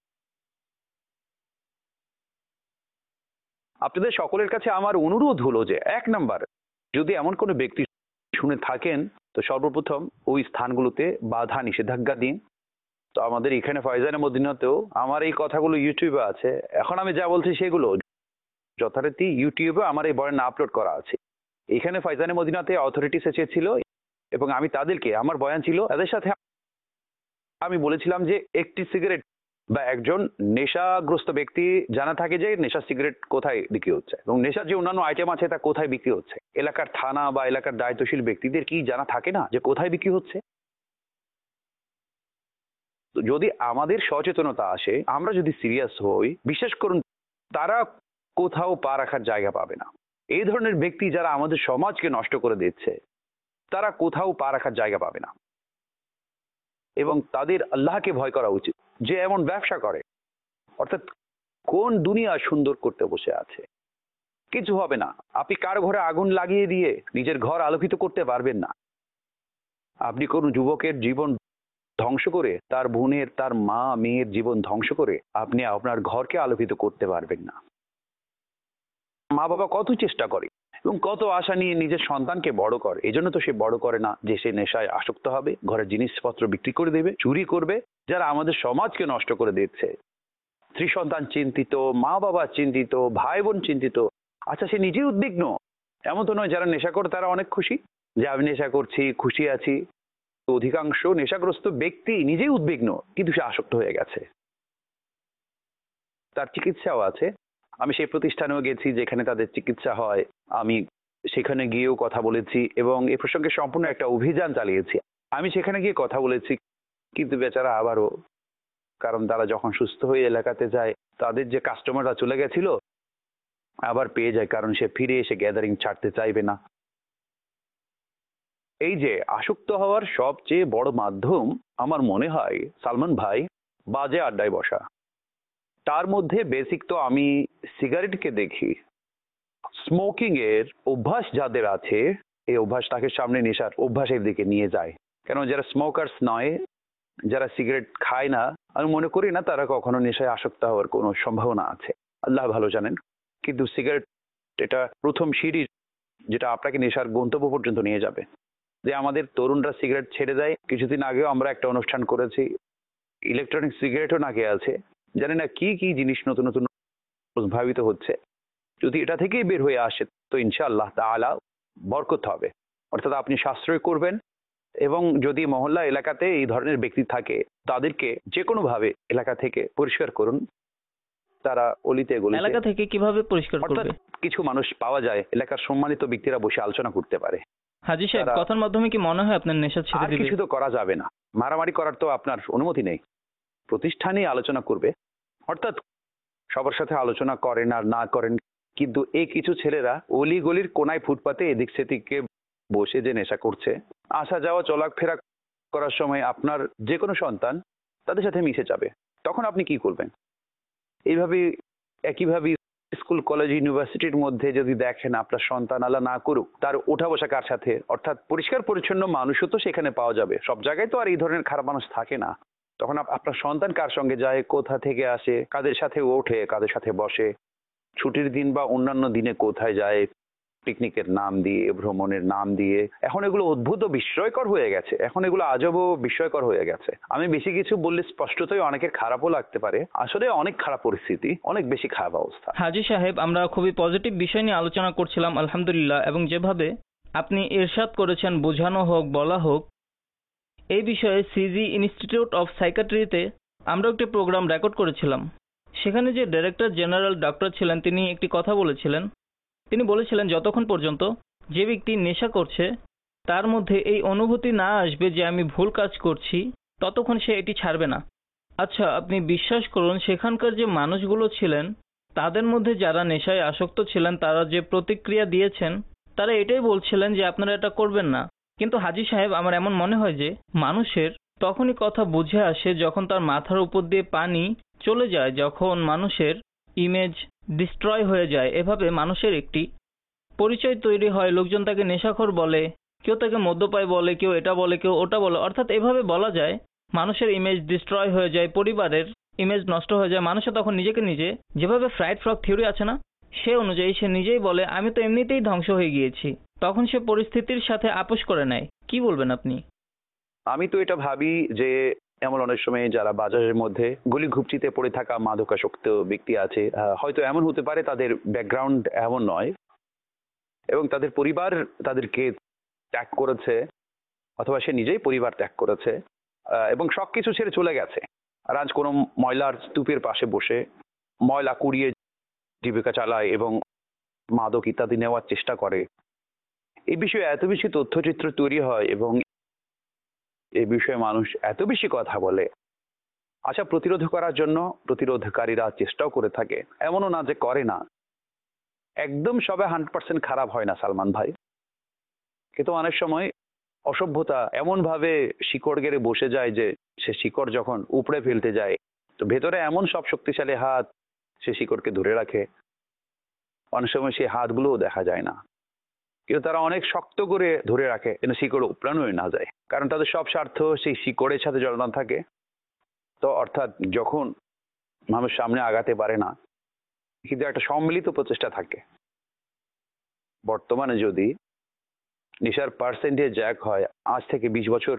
আপনাদের সকলের কাছে আমার অনুরোধ হলো যে 1 নাম্বার, যদি এমন কোনো ব্যক্তি শুনে থাকেন, তো সর্বপ্রথম ওই স্থানগুলোতে বাধা নিষেধাজ্ঞা দিন। তো আমাদের এখানে ফয়জানে মদিনাতেও আমার এই কথাগুলো ইউটিউবে আছে। এখন আমি যা বলছি সেগুলো যথারীতি ইউটিউবে আমার এই বয়ান আপলোড করা আছে। এখানে ফয়জানে মদিনাতে অথরিটিস এসেছিল এবং আমি তাদেরকে, আমার বয়ান ছিল তাদের সাথে, আমি বলেছিলাম যে একটি সিগারেট বা একজন নেশাগ্রস্ত ব্যক্তি জানা থাকে যে নেশা সিগারেট কোথায় বিক্রি হচ্ছে এবং নেশার যে অন্যান্য আইটেম আছে তা কোথায় বিক্রি হচ্ছে। এলাকার থানা বা এলাকার দায়িত্বশীল ব্যক্তিদের কি জানা থাকে না যে কোথায় বিক্রি হচ্ছে? তো যদি আমাদের সচেতনতা আসে, আমরা যদি সিরিয়াস হই, বিশ্বাস করুন তারা কোথাও পা রাখার জায়গা পাবে না। এই ধরনের ব্যক্তি যারা আমাদের সমাজকে নষ্ট করে দিচ্ছে, তারা কোথাও পা রাখার জায়গা পাবে না। এবং তাদের আল্লাহকে ভয় করা উচিত যে এমন ব্যবসা করে। অর্থাৎ কোন দুনিয়া সুন্দর করতে বসে আছে? কিছু হবে না। আপনি কার ঘরে আগুন লাগিয়ে দিয়ে নিজের ঘর আলোকিত করতে পারবেন না। আপনি কোন যুবকের জীবন ধ্বংস করে, তার বোনের, তার মা মেয়ের জীবন ধ্বংস করে আপনি আপনার ঘরকে আলোকিত করতে পারবেন না। মা বাবা কত চেষ্টা করে এবং কত আশা নিয়ে নিজের সন্তানকে বড় করে, এই জন্য তো সে বড় করে না যে সে নেশায় আসক্ত হবে, ঘরের জিনিসপত্র বিক্রি করে দেবে, চুরি করবে, যারা আমাদের সমাজকে নষ্ট করে দিচ্ছে। স্ত্রী সন্তান চিন্তিত, মা বাবা চিন্তিত, ভাই বোন চিন্তিত। আচ্ছা, সে নিজেই উদ্বিগ্ন? এমন তো নয় যারা নেশা করে তারা অনেক খুশি যে আমি নেশা করছি, খুশি আছি। তো অধিকাংশ নেশাগ্রস্ত ব্যক্তি নিজেই উদ্বিগ্ন, কিন্তু সে আসক্ত হয়ে গেছে। তার চিকিৎসাও আছে। আমি সেই প্রতিষ্ঠানেও গেছি যেখানে তাদের চিকিৎসা হয়। আমি সেখানে গিয়েও কথা বলেছি এবং এ প্রসঙ্গে সম্পূর্ণ একটা অভিযান চালিয়েছি। আমি সেখানে গিয়ে কথা বলেছি, কিন্তু বেচারা আবারও, কারণ তারা যখন সুস্থ হয়ে এলাকাতে যায়, তাদের যে কাস্টমাররা চলে গেছিল আবার পেয়ে যায়, কারণ সে ফিরে এসে গ্যাদারিং ছাড়তে চাইবে না। এই যে আসক্ত হওয়ার সবচেয়ে বড় মাধ্যম আমার মনে হয় সালমান ভাই, বাজে আড্ডায় বসা। তার মধ্যে বেসিক তো আমি সিগারেটকে দেখি। স্মোকিং এর অভ্যাস যাদের আছে, এই অভ্যাস তাকে সামনে নেশার অভ্যাসের দিকে নিয়ে যায়। কেন যারা স্মোকার্স নয়, যারা সিগারেট খায় না, আমি মনে করি না তারা কখনো নেশায় আসক্ত হওয়ার কোনো সম্ভাবনা আছে। আল্লাহ ভালো জানেন। কিন্তু সিগারেট এটা প্রথম সিঁড়ি যেটা আপনাকে নেশার গন্তব্য পর্যন্ত নিয়ে যাবে। যে আমাদের তরুণরা সিগারেট ছেড়ে দেয়, কিছুদিন আগেও আমরা একটা অনুষ্ঠান করেছি, ইলেকট্রনিক সিগারেটও নাকি আছে, জানি না কি কি জিনিস নতুন নতুন উদ্ভাবিত হচ্ছে। যদি এটা থেকেই বের হয়ে আসে তো ইনশাআল্লাহ তাআলা বরকত হবে। অর্থাৎ আপনি সাশ্রয় করবেন এবং যদি মহল্লা এলাকাতে এই ধরনের ব্যক্তি থাকে তাদেরকে যে কোনো ভাবে এলাকা থেকে পরিষ্কার করুন। তারা অলিতে গলিতে, এলাকা থেকে কিভাবে পরিষ্কার অর্থাৎ করবে? কিছু মানুষ পাওয়া যায় এলাকার সম্মানিত ব্যক্তিরা বসে আলোচনা করতে পারে। হাজী সাহেব, তারা- কথার মাধ্যমে কি মনে হয় আপনার নেশা ছেড়ে আর দিবে? কিছু তো করা যাবে না, মারামারি করার তো আপনার অনুমতি নেই। প্রতিষ্ঠানেই আলোচনা করবে, অর্থাৎ সবার সাথে আলোচনা করেন আর না করেন, কিন্তু এই কিছু ছেলেরা অলি গলির কোনায় ফুটপাতে এদিক সেদিকে বসে যে নেশা করছে, আসা যাওয়া চলাফেরা করার সময় আপনার যে কোনো সন্তান তাদের সাথে মিশে যাবে, তখন আপনি কি করবেন? এইভাবে একইভাবে স্কুল কলেজ ইউনিভার্সিটির মধ্যে যদি দেখেন আপনার সন্তান, আল্লাহ না করুক, তার ওঠা বসা কার সাথে, অর্থাৎ পরিষ্কার পরিচ্ছন্ন মানুষও তো সেখানে পাওয়া যাবে, সব জায়গায় তো আর এই ধরনের খারাপ মানুষ থাকে না। তখন আপনার সন্তান কার সঙ্গে যায়, কোথা থেকে আসে, কাদের সাথে ওঠে, কাদের সাথে বসে, ছুটির দিন বা অন্যান্য দিনে কোথায় যায়, পিকনিকের নাম দিয়ে, ভ্রমণের নাম দিয়ে। এখন এগুলো অদ্ভুত বিস্ময়কর হয়ে গেছে, এখন এগুলো আজব ও বিস্ময়কর হয়ে গেছে। আমি বেশি কিছু বললে স্পষ্টতই অনেকের খারাপও লাগতে পারে, আসলে অনেক খারাপ পরিস্থিতি, অনেক বেশি খারাপ অবস্থা। হাজী সাহেব, আমরা খুবই পজিটিভ বিষয় নিয়ে আলোচনা করছিলাম আলহামদুলিল্লাহ, এবং যেভাবে আপনি ইরশাদ করেছেন, বোঝানো হোক বলা হোক, এই বিষয়ে সিজি ইনস্টিটিউট অফ সাইকিয়াট্রিতে আমরা একটি প্রোগ্রাম রেকর্ড করেছিলাম। সেখানে যে ডাইরেক্টর জেনারেল ডক্টর ছিলেন তিনি একটি কথা বলেছিলেন। তিনি বলেছিলেন যতক্ষণ পর্যন্ত যে ব্যক্তি নেশা করছে তার মধ্যে এই অনুভূতি না আসবে যে আমি ভুল কাজ করছি, ততক্ষণ সে এটি ছাড়বে না। আচ্ছা, আপনি বিশ্বাস করুন সেখানকার যে মানুষগুলো ছিলেন তাদের মধ্যে যারা নেশায় আসক্ত ছিলেন তারা যে প্রতিক্রিয়া দিয়েছেন তারা এটাই বলছিলেন যে আপনারা এটা করবেন না। কিন্তু হাজী সাহেব, আমার এমন মনে হয় যে মানুষের তখনই কথা বুঝে আসে যখন তার মাথার উপর দিয়ে পানি চলে যায়, যখন মানুষের ইমেজ ডিস্ট্রয় হয়ে যায়। এভাবে মানুষের একটি পরিচয় তৈরি হয়, লোকজন তাকে নেশাখোর বলে, কেউ তাকে মদ্যপায় বলে, কেউ এটা বলে, কেউ ওটা বলে। অর্থাৎ এভাবে বলা যায় মানুষের ইমেজ ডিস্ট্রয় হয়ে যায়, পরিবারের ইমেজ নষ্ট হয়ে যায়। মানুষে তখন নিজেকে নিজে, যেভাবে ফ্রাইড ফ্রগ থিওরি আছে না, সে অনুযায়ী সে নিজেই বলে আমি তো এমনিতেই ধ্বংস হয়ে গিয়েছি। তখন সে পরিস্থিতির সাথে আপোষ করে নেয়। কি বলবেন আপনি? আমি তো এটা ভাবি যে এমন অনেক সময় যারা বাজারের মধ্যে গলি ঘুপচিতে পড়ে থাকা মাদকাসক্ত ব্যক্তি আছে, হয়তো এমন হতে পারে তাদের ব্যাকগ্রাউন্ড এমন নয় এবং তাদের পরিবার তাদেরকে ত্যাগ করেছে, অথবা সে নিজেই পরিবার ত্যাগ করেছে এবং সবকিছু ছেড়ে চলে গেছে। আর আজ কোনো ময়লার স্তূপের পাশে বসে ময়লা কুড়িয়ে জীবিকা চালায় এবং মাদক ইত্যাদি নেওয়ার চেষ্টা করে। এই বিষয়ে এত বেশি তথ্যচিত্র তৈরি হয় এবং এই বিষয়ে মানুষ এত বেশি কথা বলে। আচ্ছা, প্রতিরোধ করার জন্য প্রতিরোধকারীরা চেষ্টাও করে থাকে, এমনও না যে করে না। একদম সবে 100% খারাপ হয় না সালমান ভাই, কিন্তু অনেক সময় অসভ্যতা এমন ভাবে শিকড় গেড়ে বসে যায় যে সে শিকড় যখন উপড়ে ফেলতে যায় তো ভেতরে এমন সব শক্তিশালী হাত সে শিকড়কে ধরে রাখে, অনেক সময় সেই হাতগুলোও দেখা যায় না, কিন্তু তারা অনেক শক্ত করে ধরে রাখে যেন শিকড় উপড়ানোই না যায়, কারণ তাদের সব স্বার্থ সেই শিকড়ের সাথে জড়ানো থাকে। তো অর্থাৎ যখন মানুষ সামনে আগাতে পারে না, কিন্তু একটা সম্মিলিত প্রচেষ্টা থাকে। বর্তমানে যদি নেশার পার্সেন্টেজ এক হয়, আজ থেকে 20 বছর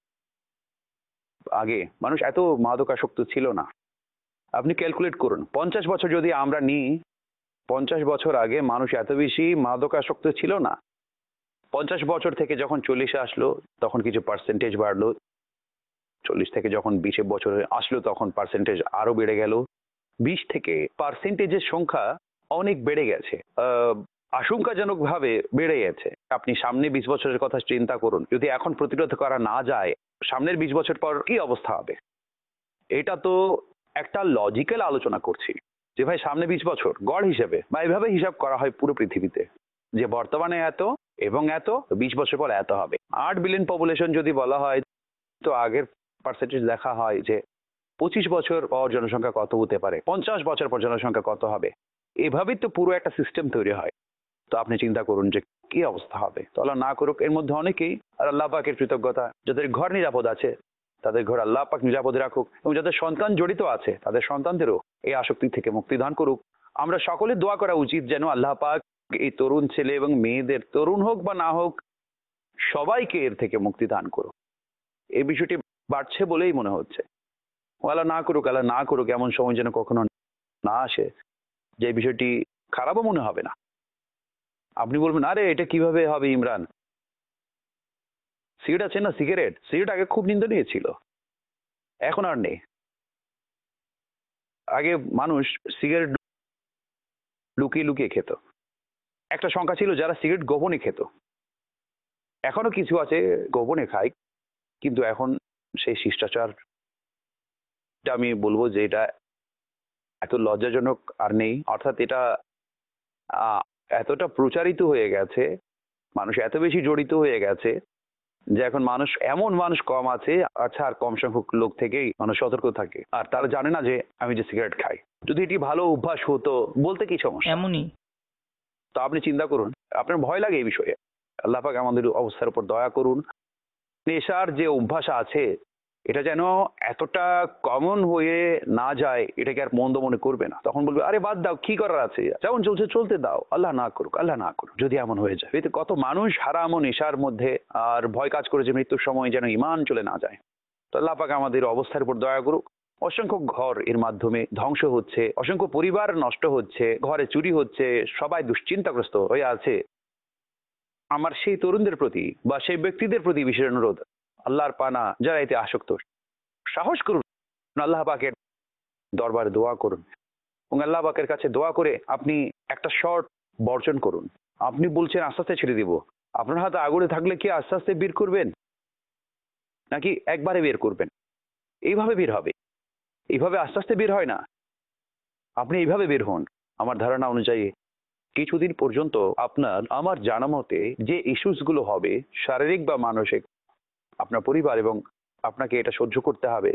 আগে মানুষ এত মাদকাসক্ত ছিল না। আপনি ক্যালকুলেট করুন, 50 বছর যদি আমরা নিই, 50 বছর আগে মানুষ এত বেশি মাদকাসক্ত ছিল না। 50 বছর থেকে যখন 40-এ আসলো তখন কিছু পার্সেন্টেজ বাড়লো, 40 থেকে যখন 20 বছরে আসলো তখন পার্সেন্টেজ আরো বেড়ে গেল, 20 থেকে পার্সেন্টেজের সংখ্যা অনেক বেড়ে গেছে, আশঙ্কাজনক ভাবে বেড়ে গেছে। আপনি সামনে 20 বছরের কথা চিন্তা করুন, যদি এখন প্রতিরোধ করা না যায় সামনের 20 বছর পর কি অবস্থা হবে। এটা তো একটা লজিক্যাল আলোচনা করছি যে ভাই সামনে 20 বছর গড় হিসেবে বা এইভাবে হিসাব করা হয় পুরো পৃথিবীতে যে বর্তমানে এত এবং এত, 20 বছর পর এত হবে। 8 বিলিয়ন পপুলেশন যদি বলা হয় তো আগের পার্সেন্টেজ দেখা হয় যে 25 বছর পর জনসংখ্যা কত হতে পারে, 50 বছর পর জনসংখ্যা কত হবে। এভাবেই তো পুরো একটা সিস্টেম তৈরি হয়। তো আপনি চিন্তা করুন যে কি অবস্থা হবে। তো আল্লাহ না করুক, এর মধ্যে অনেকেই, আর আল্লাহ পাকের কৃতজ্ঞতা, যাদের ঘর নিরাপদ আছে তাদের ঘর আল্লাহ পাক নিরাপদ রাখুক, এবং যাদের সন্তান জড়িত আছে তাদের সন্তানদেরও এই আসক্তি থেকে মুক্তি দান করুক। আমরা সকলে দোয়া করা উচিত যেন আল্লাহ পাক এই তরুণ ছেলে এবং মেয়েদের, তরুণ হোক বা না হোক, সবাইকে এর থেকে মুক্তি দান করুক। এই বিষয়টি বাড়ছে বলেই মনে হচ্ছে। আল্লাহ না করুক, আল্লাহ না করুক এমন সময় যেন কখনো না আসে যে বিষয়টি খারাপও মনে হবে না। আপনি বলবেন আরে এটা কিভাবে হবে ইমরান, সিগারেট আছে না, সিগারেট সিগারেট আগে খুব নিন্দনীয় ছিল, এখন আর নেই। আগে মানুষ সিগারেট লুকিয়ে লুকিয়ে খেত, একটা সংখ্যা ছিল যারা সিগারেট গোপনে খেত। এখনো কিছু আছে গোপনে খায়, কিন্তু এখন সেই শিষ্টাচারটা আমি বলবো যে এটা এত লজ্জাজনক আর নেই। অর্থাৎ এটা এতটা প্রচারিত হয়ে গেছে, মানুষ এত বেশি জড়িত হয়ে গেছে যে এখন মানুষ কম আছে, আচ্ছা আর কম সংখ্যক লোক থেকেই মানুষ সতর্ক থাকে, আর তারা জানে না যে আমি যে সিগারেট খাই। যদি এটি ভালো অভ্যাস হতো বলতে কি সমস্যা, এমনই। তো আপনি চিন্তা করুন, আপনার ভয় লাগে এই বিষয়ে। আল্লাহ পাক আমাদের অবস্থার উপর দয়া করুন। নেশার যে অভ্যাস আছে এটা যেন এতটা কমন হয়ে না যায়, এটাকে আর মন্দ মনে করবে না। তখন বলবে আরে বাদ দাও, কি করার আছে, যেমন চলছে চলতে দাও, আল্লাহ না করুক, আল্লাহ না করুক। যদি এমন হয়ে যায়, এতে কত মানুষ হারাম ও নেশার মধ্যে আর ভয় কাজ করে যে মৃত্যুর সময় যেন ঈমান চলে না যায়। তো আল্লাহ পাক আমাদের অবস্থার উপর দয়া করুক। অসংখ্য ঘর এর মাধ্যমে ধ্বংস হচ্ছে, অসংখ্য পরিবার নষ্ট হচ্ছে, ঘরে চুরি হচ্ছে, সবাই দুশ্চিন্তাগ্রস্ত হয়ে আছে। আমার সেই তরুণদের প্রতি বা সেই ব্যক্তিদের প্রতি বিশেষ অনুরোধ, আল্লাহর পানা যারা এতে আসক্ত, সাহস করুন, আল্লাহ পাকের দরবারে দোয়া করুন এবং আল্লাহ পাকের কাছে দোয়া করে আপনি একটা শর্ট বর্জন করুন। আপনি বলছেন আস্তে আস্তে ছেড়ে দিব, আপনার হাতে আগুনে থাকলে কি আস্তে আস্তে বের করবেন নাকি একবারে বের করবেন? এইভাবে বের হবে, এইভাবে আস্তে আস্তে বের হয় না। আপনি এইভাবে বের হন। আমার ধারণা অনুযায়ী কিছুদিন পর্যন্ত আপনার, আমার জানা মতে যে ইস্যুস গুলো হবে শারীরিক বা মানসিক, আপনার পরিবার এবং আপনাকে এটা সহ্য করতে হবে।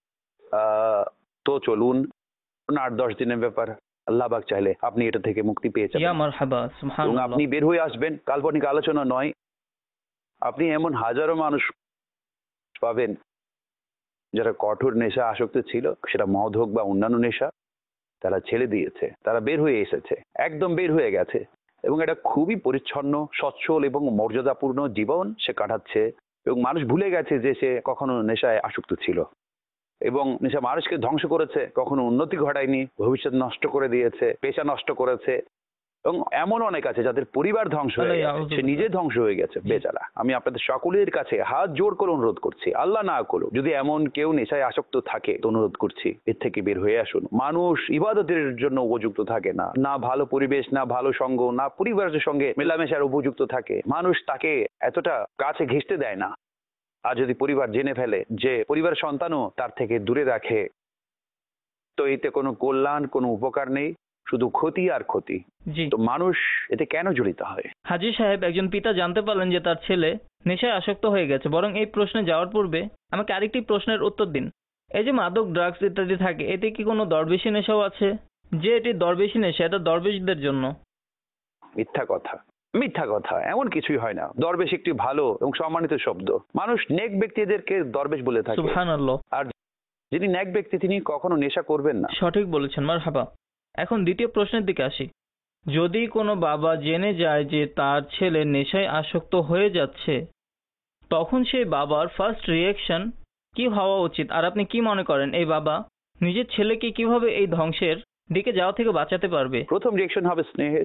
তো চলুন, 8-10 দিনের ব্যাপার, আল্লাহ পাক চাইলে আপনি এটা থেকে মুক্তি পেয়ে ইয়া যাবেন মারহাবা, এবং সুবহানাল্লাহ। আপনি বের হয়ে আসবেন। কাল্পনিক আলোচনা নয়, আপনি এমন হাজারো মানুষ পাবেন যারা কঠোর নেশা আসক্ত ছিল, সেটা মদ হোক বা অন্যান্য নেশা, তারা ছেড়ে দিয়েছে, তারা বের হয়ে এসেছে, একদম বের হয়ে গেছে এবং এটা খুবই পরিচ্ছন্ন, সচ্ছল এবং মর্যাদাপূর্ণ জীবন সে কাটাচ্ছে এবং মানুষ ভুলে গেছে যে সে কখনো নেশায় আসক্ত ছিল এবং নেশা মানুষকে ধ্বংস করেছে, কখনো উন্নতি ঘটায়নি, ভবিষ্যৎ নষ্ট করে দিয়েছে, পেশা নষ্ট করেছে এবং এমন অনেক আছে যাদের পরিবার ধ্বংস হয়ে গেছে, সে নিজে ধ্বংস হয়ে গেছে বেচারা। আমি আপনাদের সকলের কাছে হাত জোর করে অনুরোধ করছি, আল্লাহ না করুক, যদি এমন কেউ নেশায় আসক্ত থাকে তো অনুরোধ করছি এর থেকে বের হয়ে আসুন। মানুষ ইবাদতের জন্য উপযুক্ত থাকে না, না ভালো পরিবেশ, না ভালো সঙ্গ, না পরিবারের সঙ্গে মেলামেশার উপযুক্ত থাকে, মানুষ তাকে এতটা কাছে ঘেঁষতে দেয় না। আর যদি পরিবার জেনে ফেলে যে পরিবারের সন্তানও তার থেকে দূরে রাখে, তো এতে কোনো কল্যাণ, কোনো উপকার নেই, শুধু ক্ষতি আর ক্ষতি। জি। তো মানুষ এতে কেন জড়িত হয়? হাজী সাহেব, একজন পিতা জানতে পারলেন যে তার ছেলে নেশায় আসক্ত হয়ে গেছে। বরং এই প্রশ্নে যাওয়ার পূর্বে আমাকে আরেকটি প্রশ্নের উত্তর দিন। এই যে মাদক, ড্রাগস ইত্যাদি থাকে, এতে কি কোনো দরবেশি নেশাও আছে? যে এটি দরবেশি নেশা, এটা দরবেশদের জন্য। মিথ্যা কথা, মিথ্যা কথা, এমন কিছুই হয় না। দরবেশ একটি ভালো এবং সম্মানিত শব্দ। মানুষ নেক ব্যক্তিদেরকে দরবেশ বলে থাকে, সুবহানাল্লাহ। আর যিনি নেক ব্যক্তি তিনি কখনো নেশা করবেন না। সঠিক বলেছেন, মারহাবা। এখন দ্বিতীয় প্রশ্নের দিকে আসি। যদি কোনো বাবা জেনে যায় যে তার ছেলে নেশায় আসক্ত হয়ে যাচ্ছে, তখন সেই বাবার ফার্স্ট রিঅ্যাকশন কি হওয়া উচিত? আর আপনি কি মনে করেন এই বাবা নিজের ছেলেকে কিভাবে এই ধ্বংসের দিকে যাওয়া থেকে বাঁচাতে পারবে? প্রথম রিয়েকশন হবে স্নেহের।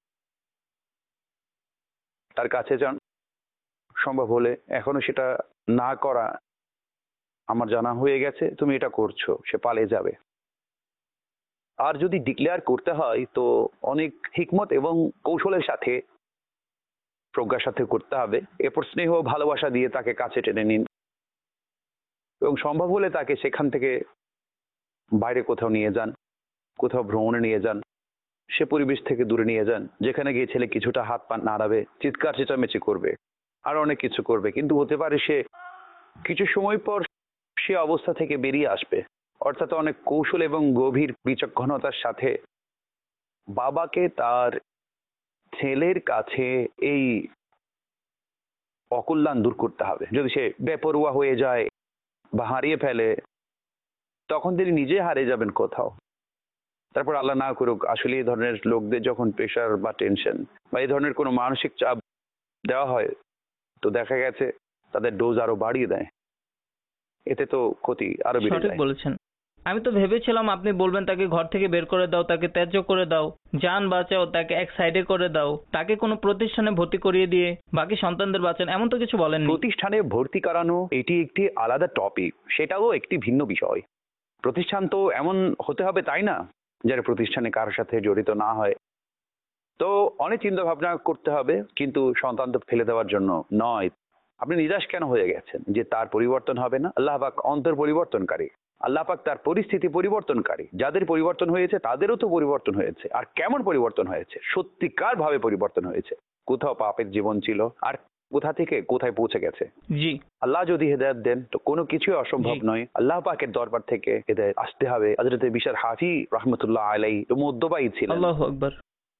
তার কাছে যান, সম্ভব হলে, এখনো সেটা না করা, আমার জানা হয়ে গেছে তুমি এটা করছো, সে পালিয়ে যাবে। আর যদি ডিক্লেয়ার করতে হয় তো অনেক হিকমত এবং কৌশলের সাথে, প্রজ্ঞার সাথে করতে হবে। এরপর স্নেহ ভালোবাসা দিয়ে তাকে কাছে টেনে নিন এবং সম্ভব হলে তাকে সেখান থেকে বাইরে কোথাও নিয়ে যান, কোথাও ভ্রমণে নিয়ে যান, সে পরিবেশ থেকে দূরে নিয়ে যান, যেখানে গিয়ে ছেলে কিছুটা হাত পা নাড়াবে, চিৎকার চেঁচামেচি করবে, আর অনেক কিছু করবে, কিন্তু হতে পারে সে কিছু সময় পর সে অবস্থা থেকে বেরিয়ে আসবে। অর্থাৎ অনেক কৌশল এবং গভীর বিচক্ষণতার সাথে বাবাকে তার ছেলের কাছে এই অকল্যাণ দূর করতে হবে। যদি সে বেপরোয়া হয়ে যায় বা হারিয়ে ফেলে, তখন তিনি নিজে হারিয়ে যাবেন কোথাও। তারপর আল্লাহ না করুক আসলে এই ধরনের লোকদের যখন প্রেশার বা টেনশন বা এই ধরনের কোনো মানসিক চাপ দেওয়া হয়, তো দেখা গেছে তাদের ডোজ আরো বাড়িয়ে দেয়, এতে তো ক্ষতি আরো বেড়ে সঠিক যায়। বলেছেন। আমি তো ভেবেছিলাম আপনি বলবেন তাকে ঘর থেকে বের করে দাও, তাকে ত্যায্য করে দাও, জান বাঁচাও, তাকে এক সাইডে করে দাও, তাকে কোনো প্রতিষ্ঠানে ভর্তি করিয়ে দিয়ে বাকি সন্তানদের বাঁচান, এমন তো কিছু বলেননি। প্রতিষ্ঠানে ভর্তি করানো এটি একটি আলাদা টপিক, সেটাও একটি ভিন্ন বিষয়। প্রতিষ্ঠান তো এমন হতে হবে তাই না যারা প্রতিষ্ঠানে কারোর সাথে জড়িত না হয়। তো অনেক চিন্তা ভাবনা করতে হবে, কিন্তু সন্তান তো ফেলে দেওয়ার জন্য নয়। আপনি নিরাশ কেন হয়ে গেছেন যে তার পরিবর্তন হবে না? আল্লাহ পাক অন্তর পরিবর্তনকারী, আল্লাহ পাক তার পরিস্থিতি পরিবর্তনকারী। যাদের পরিবর্তন হয়েছে তাদেরও তো পরিবর্তন হয়েছে। আর কেমন পরিবর্তন হয়েছে? সত্যিকার ভাবে পরিবর্তন হয়েছে। কোথাও পাপের জীবন ছিল, আর কোথা থেকে কোথায় পৌঁছে গেছে। জি। আল্লাহ যদি হেদায়েত দেন তো কোনো কিছুই অসম্ভব জি। নয়। আল্লাহ পাকের দরবার থেকে হেদায়েত আসতে হবে। হযরত বিশর হাফি রাহমাতুল্লাহ আলাইহি মধ্যবায়ী ছিলেন। আল্লাহু আকবার।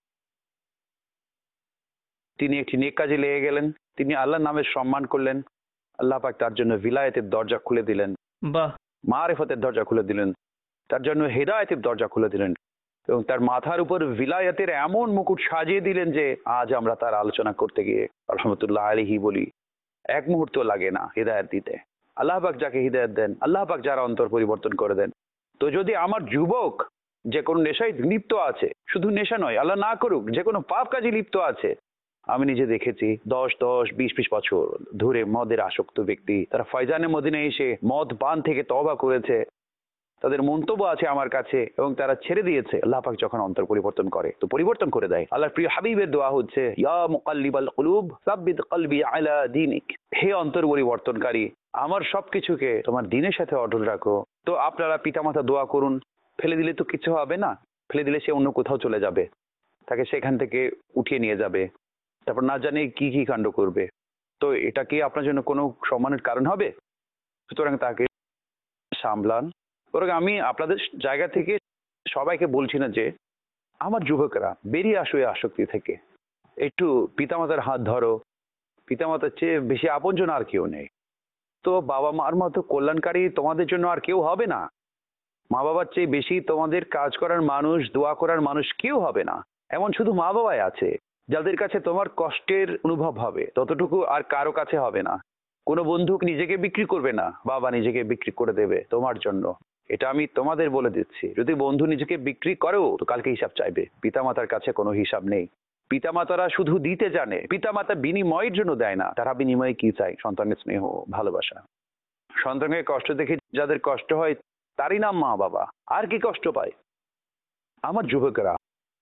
তিনি একটি নেক কাজে লেগে গেলেন, তিনি আল্লাহর নামের সম্মান করলেন, আল্লাহ পাক তার জন্য ভিলায়েতের দরজা খুলে দিলেন। বাহ। মারিফতের দরজা খুলে দিলেন, তার জন্য হেদায়েতের দরজা খুলে দিলেন, এবং তার মাথার উপর বিলায়াতের এমন মুকুট সাজিয়ে দিলেন যে আজ আমরা তার আলোচনা করতে গিয়ে রহমতুল্লাহ আলাইহি বলি এক মুহূর্ত লাগে না হেদায়েত দিতে। আল্লাহ পাক যাকে হিদায়াত দেন, আল্লাহ পাক যারা অন্তর পরিবর্তন করে দেন। তো যদি আমার যুবক যে কোনো নেশায় লিপ্ত আছে, শুধু নেশা নয়, আল্লাহ না করুক, যে কোনো পাপ কাজে লিপ্ত আছে, আমি নিজে দেখেছি 10-20 বছর ধরে মদের আসক্ত ব্যক্তি তারা ফয়জানে মদিনায় এসে মদ পান থেকে তওবা করেছে, তাদের মন্তব্য আছে আমার কাছে, এবং তারা ছেড়ে দিয়েছে। আল্লাহ পাক যখন অন্তর পরিবর্তন করে তো পরিবর্তন করে দেয়। আল্লাহর প্রিয় হাবিবের দোয়া হচ্ছে, ইয়া মুকাল্লিবাল কুলুব সাব্বিত কলবি আলা দীনিক, হে অন্তর পরিবর্তনকারী, আমার সবকিছুকে তোমার দ্বীনের সাথে অটল রাখো। তো আপনারা পিতামাতা দোয়া করুন, ফেলে দিলে তো কিছু হবে না, ফেলে দিলে সে অন্য কোথাও চলে যাবে, তাকে সেখান থেকে উঠিয়ে নিয়ে যাবে, তারপর না জানি কি কি কাণ্ড করবে। তো এটা কি আপনার জন্য কোনো সম্মানের কারণ হবে? সুতরাং তাকে সামলান। সুতরাং আমি আপনাদের জায়গা থেকে সবাইকে বলছি না যে আমার যুবকরা বেরিয়ে আসো এই আসক্তি থেকে, একটু পিতামাতার হাত ধরো, পিতামাতার চেয়ে বেশি আপনজন আর কেউ নেই। তো বাবা মার মতো কল্যাণকারী তোমাদের জন্য আর কেউ হবে না, মা বাবার চেয়ে বেশি তোমাদের কাজ করার মানুষ, দোয়া করার মানুষ কেউ হবে না। এমন শুধু মা বাবাই আছে যাদের কাছে তোমার কষ্টের অনুভব হবে, ততটুকু আর কারো কাছে হবে না। কোনো বন্ধু নিজেকে বিক্রি করবে না, বাবা নিজেকে বিক্রি করে দেবে তোমার জন্য। এটা আমি তোমাদের বলে দিচ্ছি, যদি বন্ধু নিজেকে বিক্রি করেও তো কালকে হিসাব চাইবে। পিতামাতার কাছে কোনো হিসাব নেই, পিতামাতারা শুধু দিতে জানে, পিতামাতা বিনিময়ের জন্য দেয় না। তারা বিনিময়ে কি চায়? সন্তানের স্নেহ, ভালোবাসা। সন্তানের কষ্ট দেখে যাদের কষ্ট হয় তারই নাম মা বাবা, আর কি কষ্ট পায়? আমার যুবকেরা,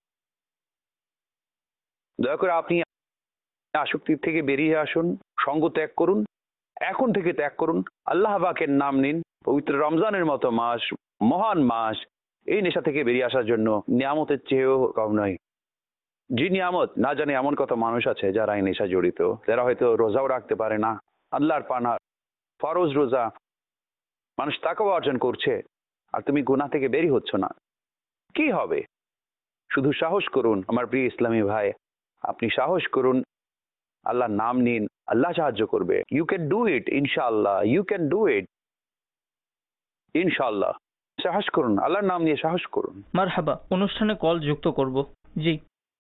দয়া করে আপনি আসক্তির থেকে বেরিয়ে আসুন, সঙ্গ ত্যাগ করুন, এখন থেকে ত্যাগ করুন, আল্লাহ পাকের নাম নিন। পবিত্র রমজানের মতো মাস, মহান মাস, এই নেশা থেকে বেরিয়ে আসার জন্য নিয়ামতের চেয়েও কম নয়। যে নিয়ামত না জানে এমন কত মানুষ আছে যারা এই নেশা জড়িত, যারা হয়তো রোজাও রাখতে পারে না, আল্লাহর পানা ফরজ রোজা, মানুষ তাকওয়া অর্জন করছে, আর তুমি গুনাহ থেকে বেরিয়ে হচ্ছ না। কি হবে? শুধু সাহস করুন আমার প্রিয় ইসলামী ভাই, আপনি সাহস করুন, আল্লাহর নাম নিন, আল্লাহ সাহায্য করবে। ইউ ক্যান ডু ইট, ইনশাআল্লাহ, ইউ ক্যান ডু ইট, ইনশাআল্লাহ। সাহস করুন, আল্লাহর নাম নিয়ে সাহস করুন। মারহাবা, অনুষ্ঠানে কল যুক্ত করব। জি।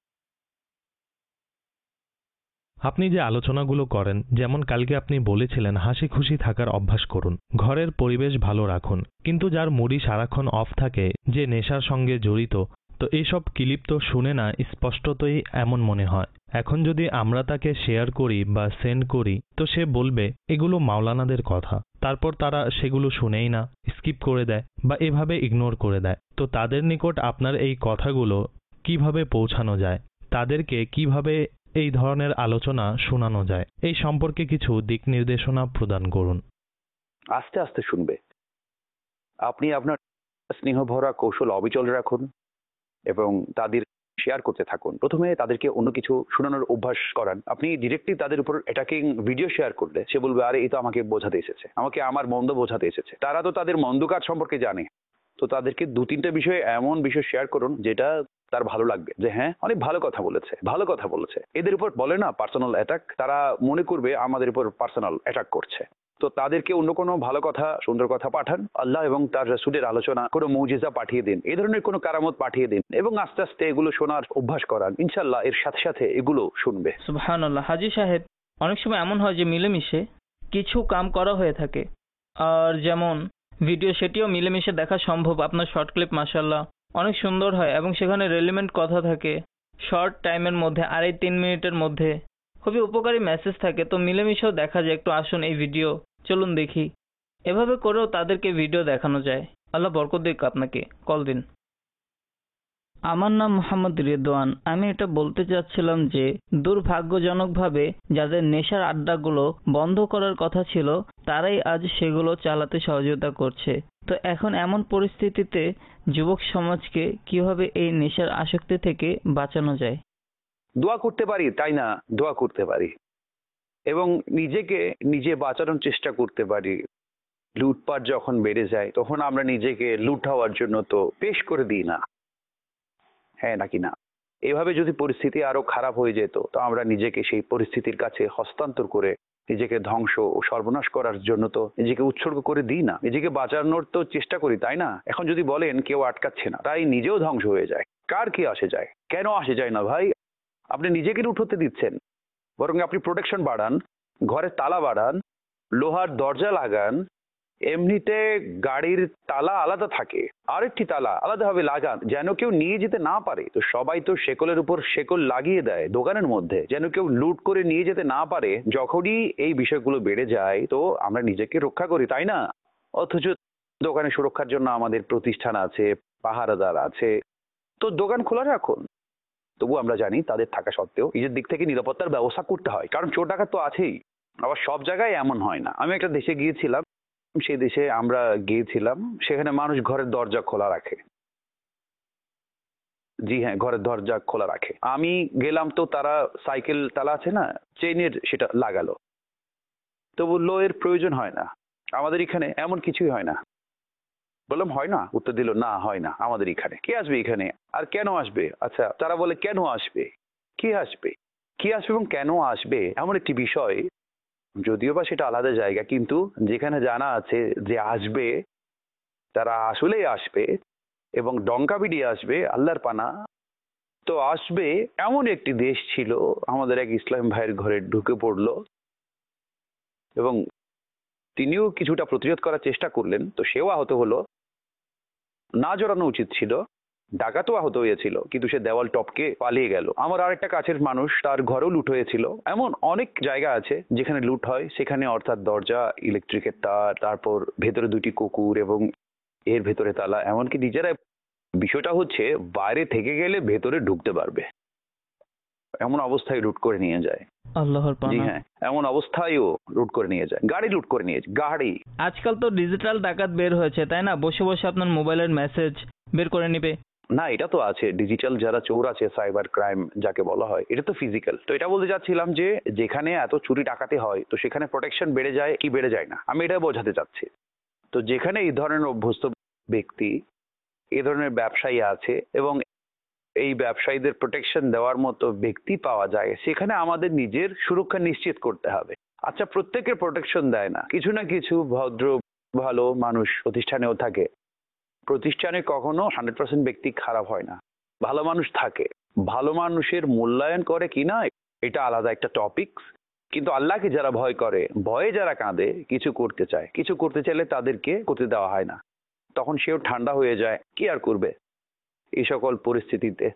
আপনি যে আলোচনাগুলো করেন, যেমন কালকে আপনি বলেছিলেন হাসি খুশি থাকার অভ্যাস করুন, ঘরের পরিবেশ ভালো রাখুন, কিন্তু যার মুডই সারাক্ষণ অফ থাকে, যে নেশার সঙ্গে জড়িত, তো এইসব ক্লিপ তো শুনে না স্পষ্টতই এমন মনে হয়। এখন যদি আমরা তাকে শেয়ার করি বা সেন্ড করি তো সে বলবে এগুলো মাওলানাদের কথা, তারপর তারা সেগুলো শুনেই না, স্কিপ করে দেয় বা এভাবে ইগনোর করে দেয়। তো তাদের নিকট আপনার এই কথাগুলো কিভাবে পৌঁছানো যায়, তাদেরকে কিভাবে এই ধরনের আলোচনা শোনানো যায়, এই সম্পর্কে কিছু দিক নির্দেশনা প্রদান করুন। আস্তে আস্তে শুনবে। আপনি আপনার স্নেহ ভরা কৌশল অবিচল রাখুন এবং তাদের শেয়ার করতে থাকুন। প্রথমে তাদেরকে অন্য কিছু শোনানোর অভ্যাস করান। আপনি ডিরেক্টলি তাদের উপর অ্যাটাকিং ভিডিও শেয়ার করলে সে বলবে, আরে এই তো আমাকে বোঝাতে এসেছে, আমাকে আমার মন্দ বোঝাতে এসেছে। তারা তো তাদের মন্দ কাজ সম্পর্কে জানে। তো তাদেরকে 2-3টা বিষয়ে এমন বিষয় শেয়ার করুন যেটা তার ভালো লাগবে, যে হ্যাঁ অনেক ভালো কথা বলেছে, ভালো কথা বলেছে। এদের উপর বলে না পার্সোনাল অ্যাটাক, তারা মনে করবে আমাদের উপর পার্সোনাল অ্যাটাক করছে। তো তাদেরকে অন্য কোনো ভালো কথা, সুন্দর কথা পাঠান, আল্লাহ এবং তার রাসূলের আলোচনা, কোনো মুজিজা পাঠিয়ে দিন, এই ধরনের কোনো কারামত পাঠিয়ে দিন, এবং আস্তে আস্তে এগুলো শোনার অভ্যাস করান। ইনশাআল্লাহ এর সাথে সাথে এগুলো শুনবে। সুবহানাল্লাহ। হাজী সাহেব, অনেক সময় এমন হয় যে মিলেমিশে কিছু কাম করা হয়ে থাকে, আর যেমন ভিডিও সেটিও মিলেমিশে দেখা সম্ভব। আপনার শর্ট ক্লিপ মাশাআল্লাহ অনেক সুন্দর হয় এবং সেখানে রেলিভেন্ট কথা থাকে, শর্ট টাইমের মধ্যে 2.5-3 মিনিটের মধ্যে খুবই উপকারী মেসেজ থাকে। তো মিলেমিশেও দেখা যায়, একটু আসুন এই ভিডিও, চলুন দেখি, এভাবে করেও তাদেরকে ভিডিও দেখানো যায়। আল্লাহ বরকত দিক আপনাকে। কল দিন। আমার নাম মোহাম্মদ রেদওয়ান। আমি এটা বলতে চাচ্ছিলাম যে দুর্ভাগ্যজনকভাবে যাদের নেশার আড্ডাগুলো বন্ধ করার কথা ছিল তারাই আজ সেগুলো চালাতে সহযোগিতা করছে। তো এখন এমন পরিস্থিতিতে যুবক সমাজকে কিভাবে এই নেশার আসক্তি থেকে বাঁচানো যায়? দোয়া করতে পারি, তাই না? দোয়া করতে পারি এবং নিজেকে নিজে বাঁচানোর চেষ্টা করতে পারি। লুটপাট যখন বেড়ে যায় তখন আমরা নিজেকে লুট হওয়ার জন্য তো পেশ করে দিই না, হ্যাঁ নাকি না? এভাবে যদি পরিস্থিতি আরো খারাপ হয়ে যেত তো আমরা নিজেকে সেই পরিস্থিতির কাছে হস্তান্তর করে নিজেকে ধ্বংস ও সর্বনাশ করার জন্য তো নিজেকে উৎসর্গ করে দিই না, নিজেকে বাঁচানোর তো চেষ্টা করি, তাই না? এখন যদি বলেন কেউ আটকাচ্ছে না, তাই নিজেও ধ্বংস হয়ে যায়, কার কি আসে যায়? কেন আসে যায় না ভাই? আপনি নিজেকে লুট হতে দিচ্ছেন, বরং আপনি প্রোটেকশন বাড়ান, ঘরের তালা বাড়ান, লোহার দরজা লাগান, এমনিতে গাড়ির তালা আলাদা থাকে, আরেকটি তালা আলাদাভাবে লাগান, যেন কেউ নিয়ে যেতে না পারে। তো সবাই তো শেকলের উপর শেকল লাগিয়ে দেয় দোকানের মধ্যে, যেন কেউ লুট করে নিয়ে যেতে না পারে। যখনই এই বিষয়গুলো বেড়ে যায় তো আমরা নিজেকে রক্ষা করি, তাই না? অথচ দোকানের সুরক্ষার জন্য আমাদের প্রতিষ্ঠান আছে, পাহারাদার আছে, তো দোকান খোলা রাখুন। তবু আমরা জানি তাদের থাকা সত্ত্বেও নিজের দিক থেকে নিরাপত্তার ব্যবস্থা করতে হয়, কারণ চোর ডাকাত তো আছেই। আবার সব জায়গায় এমন হয় না। আমি একটা দেশে গিয়েছিলাম, সেই দেশে আমরা গিয়েছিলাম, সেখানে মানুষ ঘরের দরজা খোলা রাখে। জি হ্যাঁ, ঘরের দরজা খোলা রাখে। আমি গেলাম তো তারা সাইকেল তালা আছে না, চেইনের সেটা লাগালো। তো বললো এর প্রয়োজন হয় না, আমাদের এখানে এমন কিছুই হয় না। বললাম হয় না? উত্তর দিল না, হয় না আমাদের এখানে। কে আসবে এখানে? আর কেন আসবে? আচ্ছা, তারা বলে কেন আসবে, কে আসবে, কি আসবে এবং কেন আসবে, এমন একটি বিষয়, যদিও বা সেটা আলাদা জায়গা, কিন্তু যেখানে জানা আছে যে আসবে, তারা আসলেই আসবে এবং ডঙ্কা পিটিয়ে আসবে, আল্লাহর পানা। তো আসবে এমন একটি দেশ ছিল, আমাদের এক ইসলাম ভাইয়ের ঘরে ঢুকে পড়লো এবং তিনিও কিছুটা প্রতিরোধ করার চেষ্টা করলেন, তো সেও আহত হলো। না জড়ানো উচিত ছিল, ডাকাতও আহত হয়েছিল, কিন্তু সে দেওয়াল টপকে পালিয়ে গেল। আমার আরেকটা কাছের মানুষ, তার ঘরেও লুট হয়েছিল। এমন অনেক জায়গা আছে যেখানে লুট হয়, সেখানে অর্থাৎ দরজা, ইলেকট্রিকের তার, তারপর ভেতরে দুটি কুকুর এবং এর ভেতরে তালা, এমনকি নিজেরা। বিষয়টা হচ্ছে বাইরে থেকে গেলে ভেতরে ঢুকতে পারবে, এমন অবস্থায় লুট করে নিয়ে যায়। আল্লাহর জি পানা। হ্যাঁ, এমন অবস্থায়ও লুট করে নিয়ে যায়, গাড়ি লুট করে নিয়ে যায়, গাড়ি। আজকাল তো ডিজিটাল ডাকাত বের হয়েছে, তাই না? বসে বসে আপনার মোবাইলের মেসেজ বের করে নিবে। না, এটা তো আছে ডিজিটাল যারা চোর আছে, সাইবার ক্রাইম যাকে বলা হয়, এটা তো ফিজিক্যাল। তো এটা বলতে চাচ্ছিলাম যে যেখানে এত চুরি ডাকাতি হয়, তো সেখানে প্রোটেকশন বেড়ে যায় কি বেড়ে যায় না, আমি এটা বোঝাতে চাচ্ছি। তো যেখানে এই ধরনের অভ্যস্ত ব্যক্তি, এই ধরনের ব্যবসায়ী আছে এবং এই ব্যবসায়ীদের প্রোটেকশন দেওয়ার মতো ব্যক্তি পাওয়া যায়, সেখানে আমাদের নিজের সুরক্ষা নিশ্চিত করতে হবে। আচ্ছা, প্রত্যেকের প্রোটেকশন দেয় না, কিছু না কিছু ভদ্র ভালো মানুষ প্রতিষ্ঠানেও থাকে। প্রতিষ্ঠানে কখনো 100% ব্যক্তি খারাপ হয় না, ভালো মানুষ থাকে। ভালো মানুষের মূল্যায়ন করে কিনা এটা আলাদা একটা টপিকস, কিন্তু আল্লাহকে যারা ভয় করে, ভয়ে যারা কাঁদে, কিছু করতে চায়, কিছু করতে চাইলে তাদেরকে করতে দেওয়া হয় না, তখন সেও ঠান্ডা হয়ে যায়, কি আর করবে এই সকল পরিস্থিতিতে।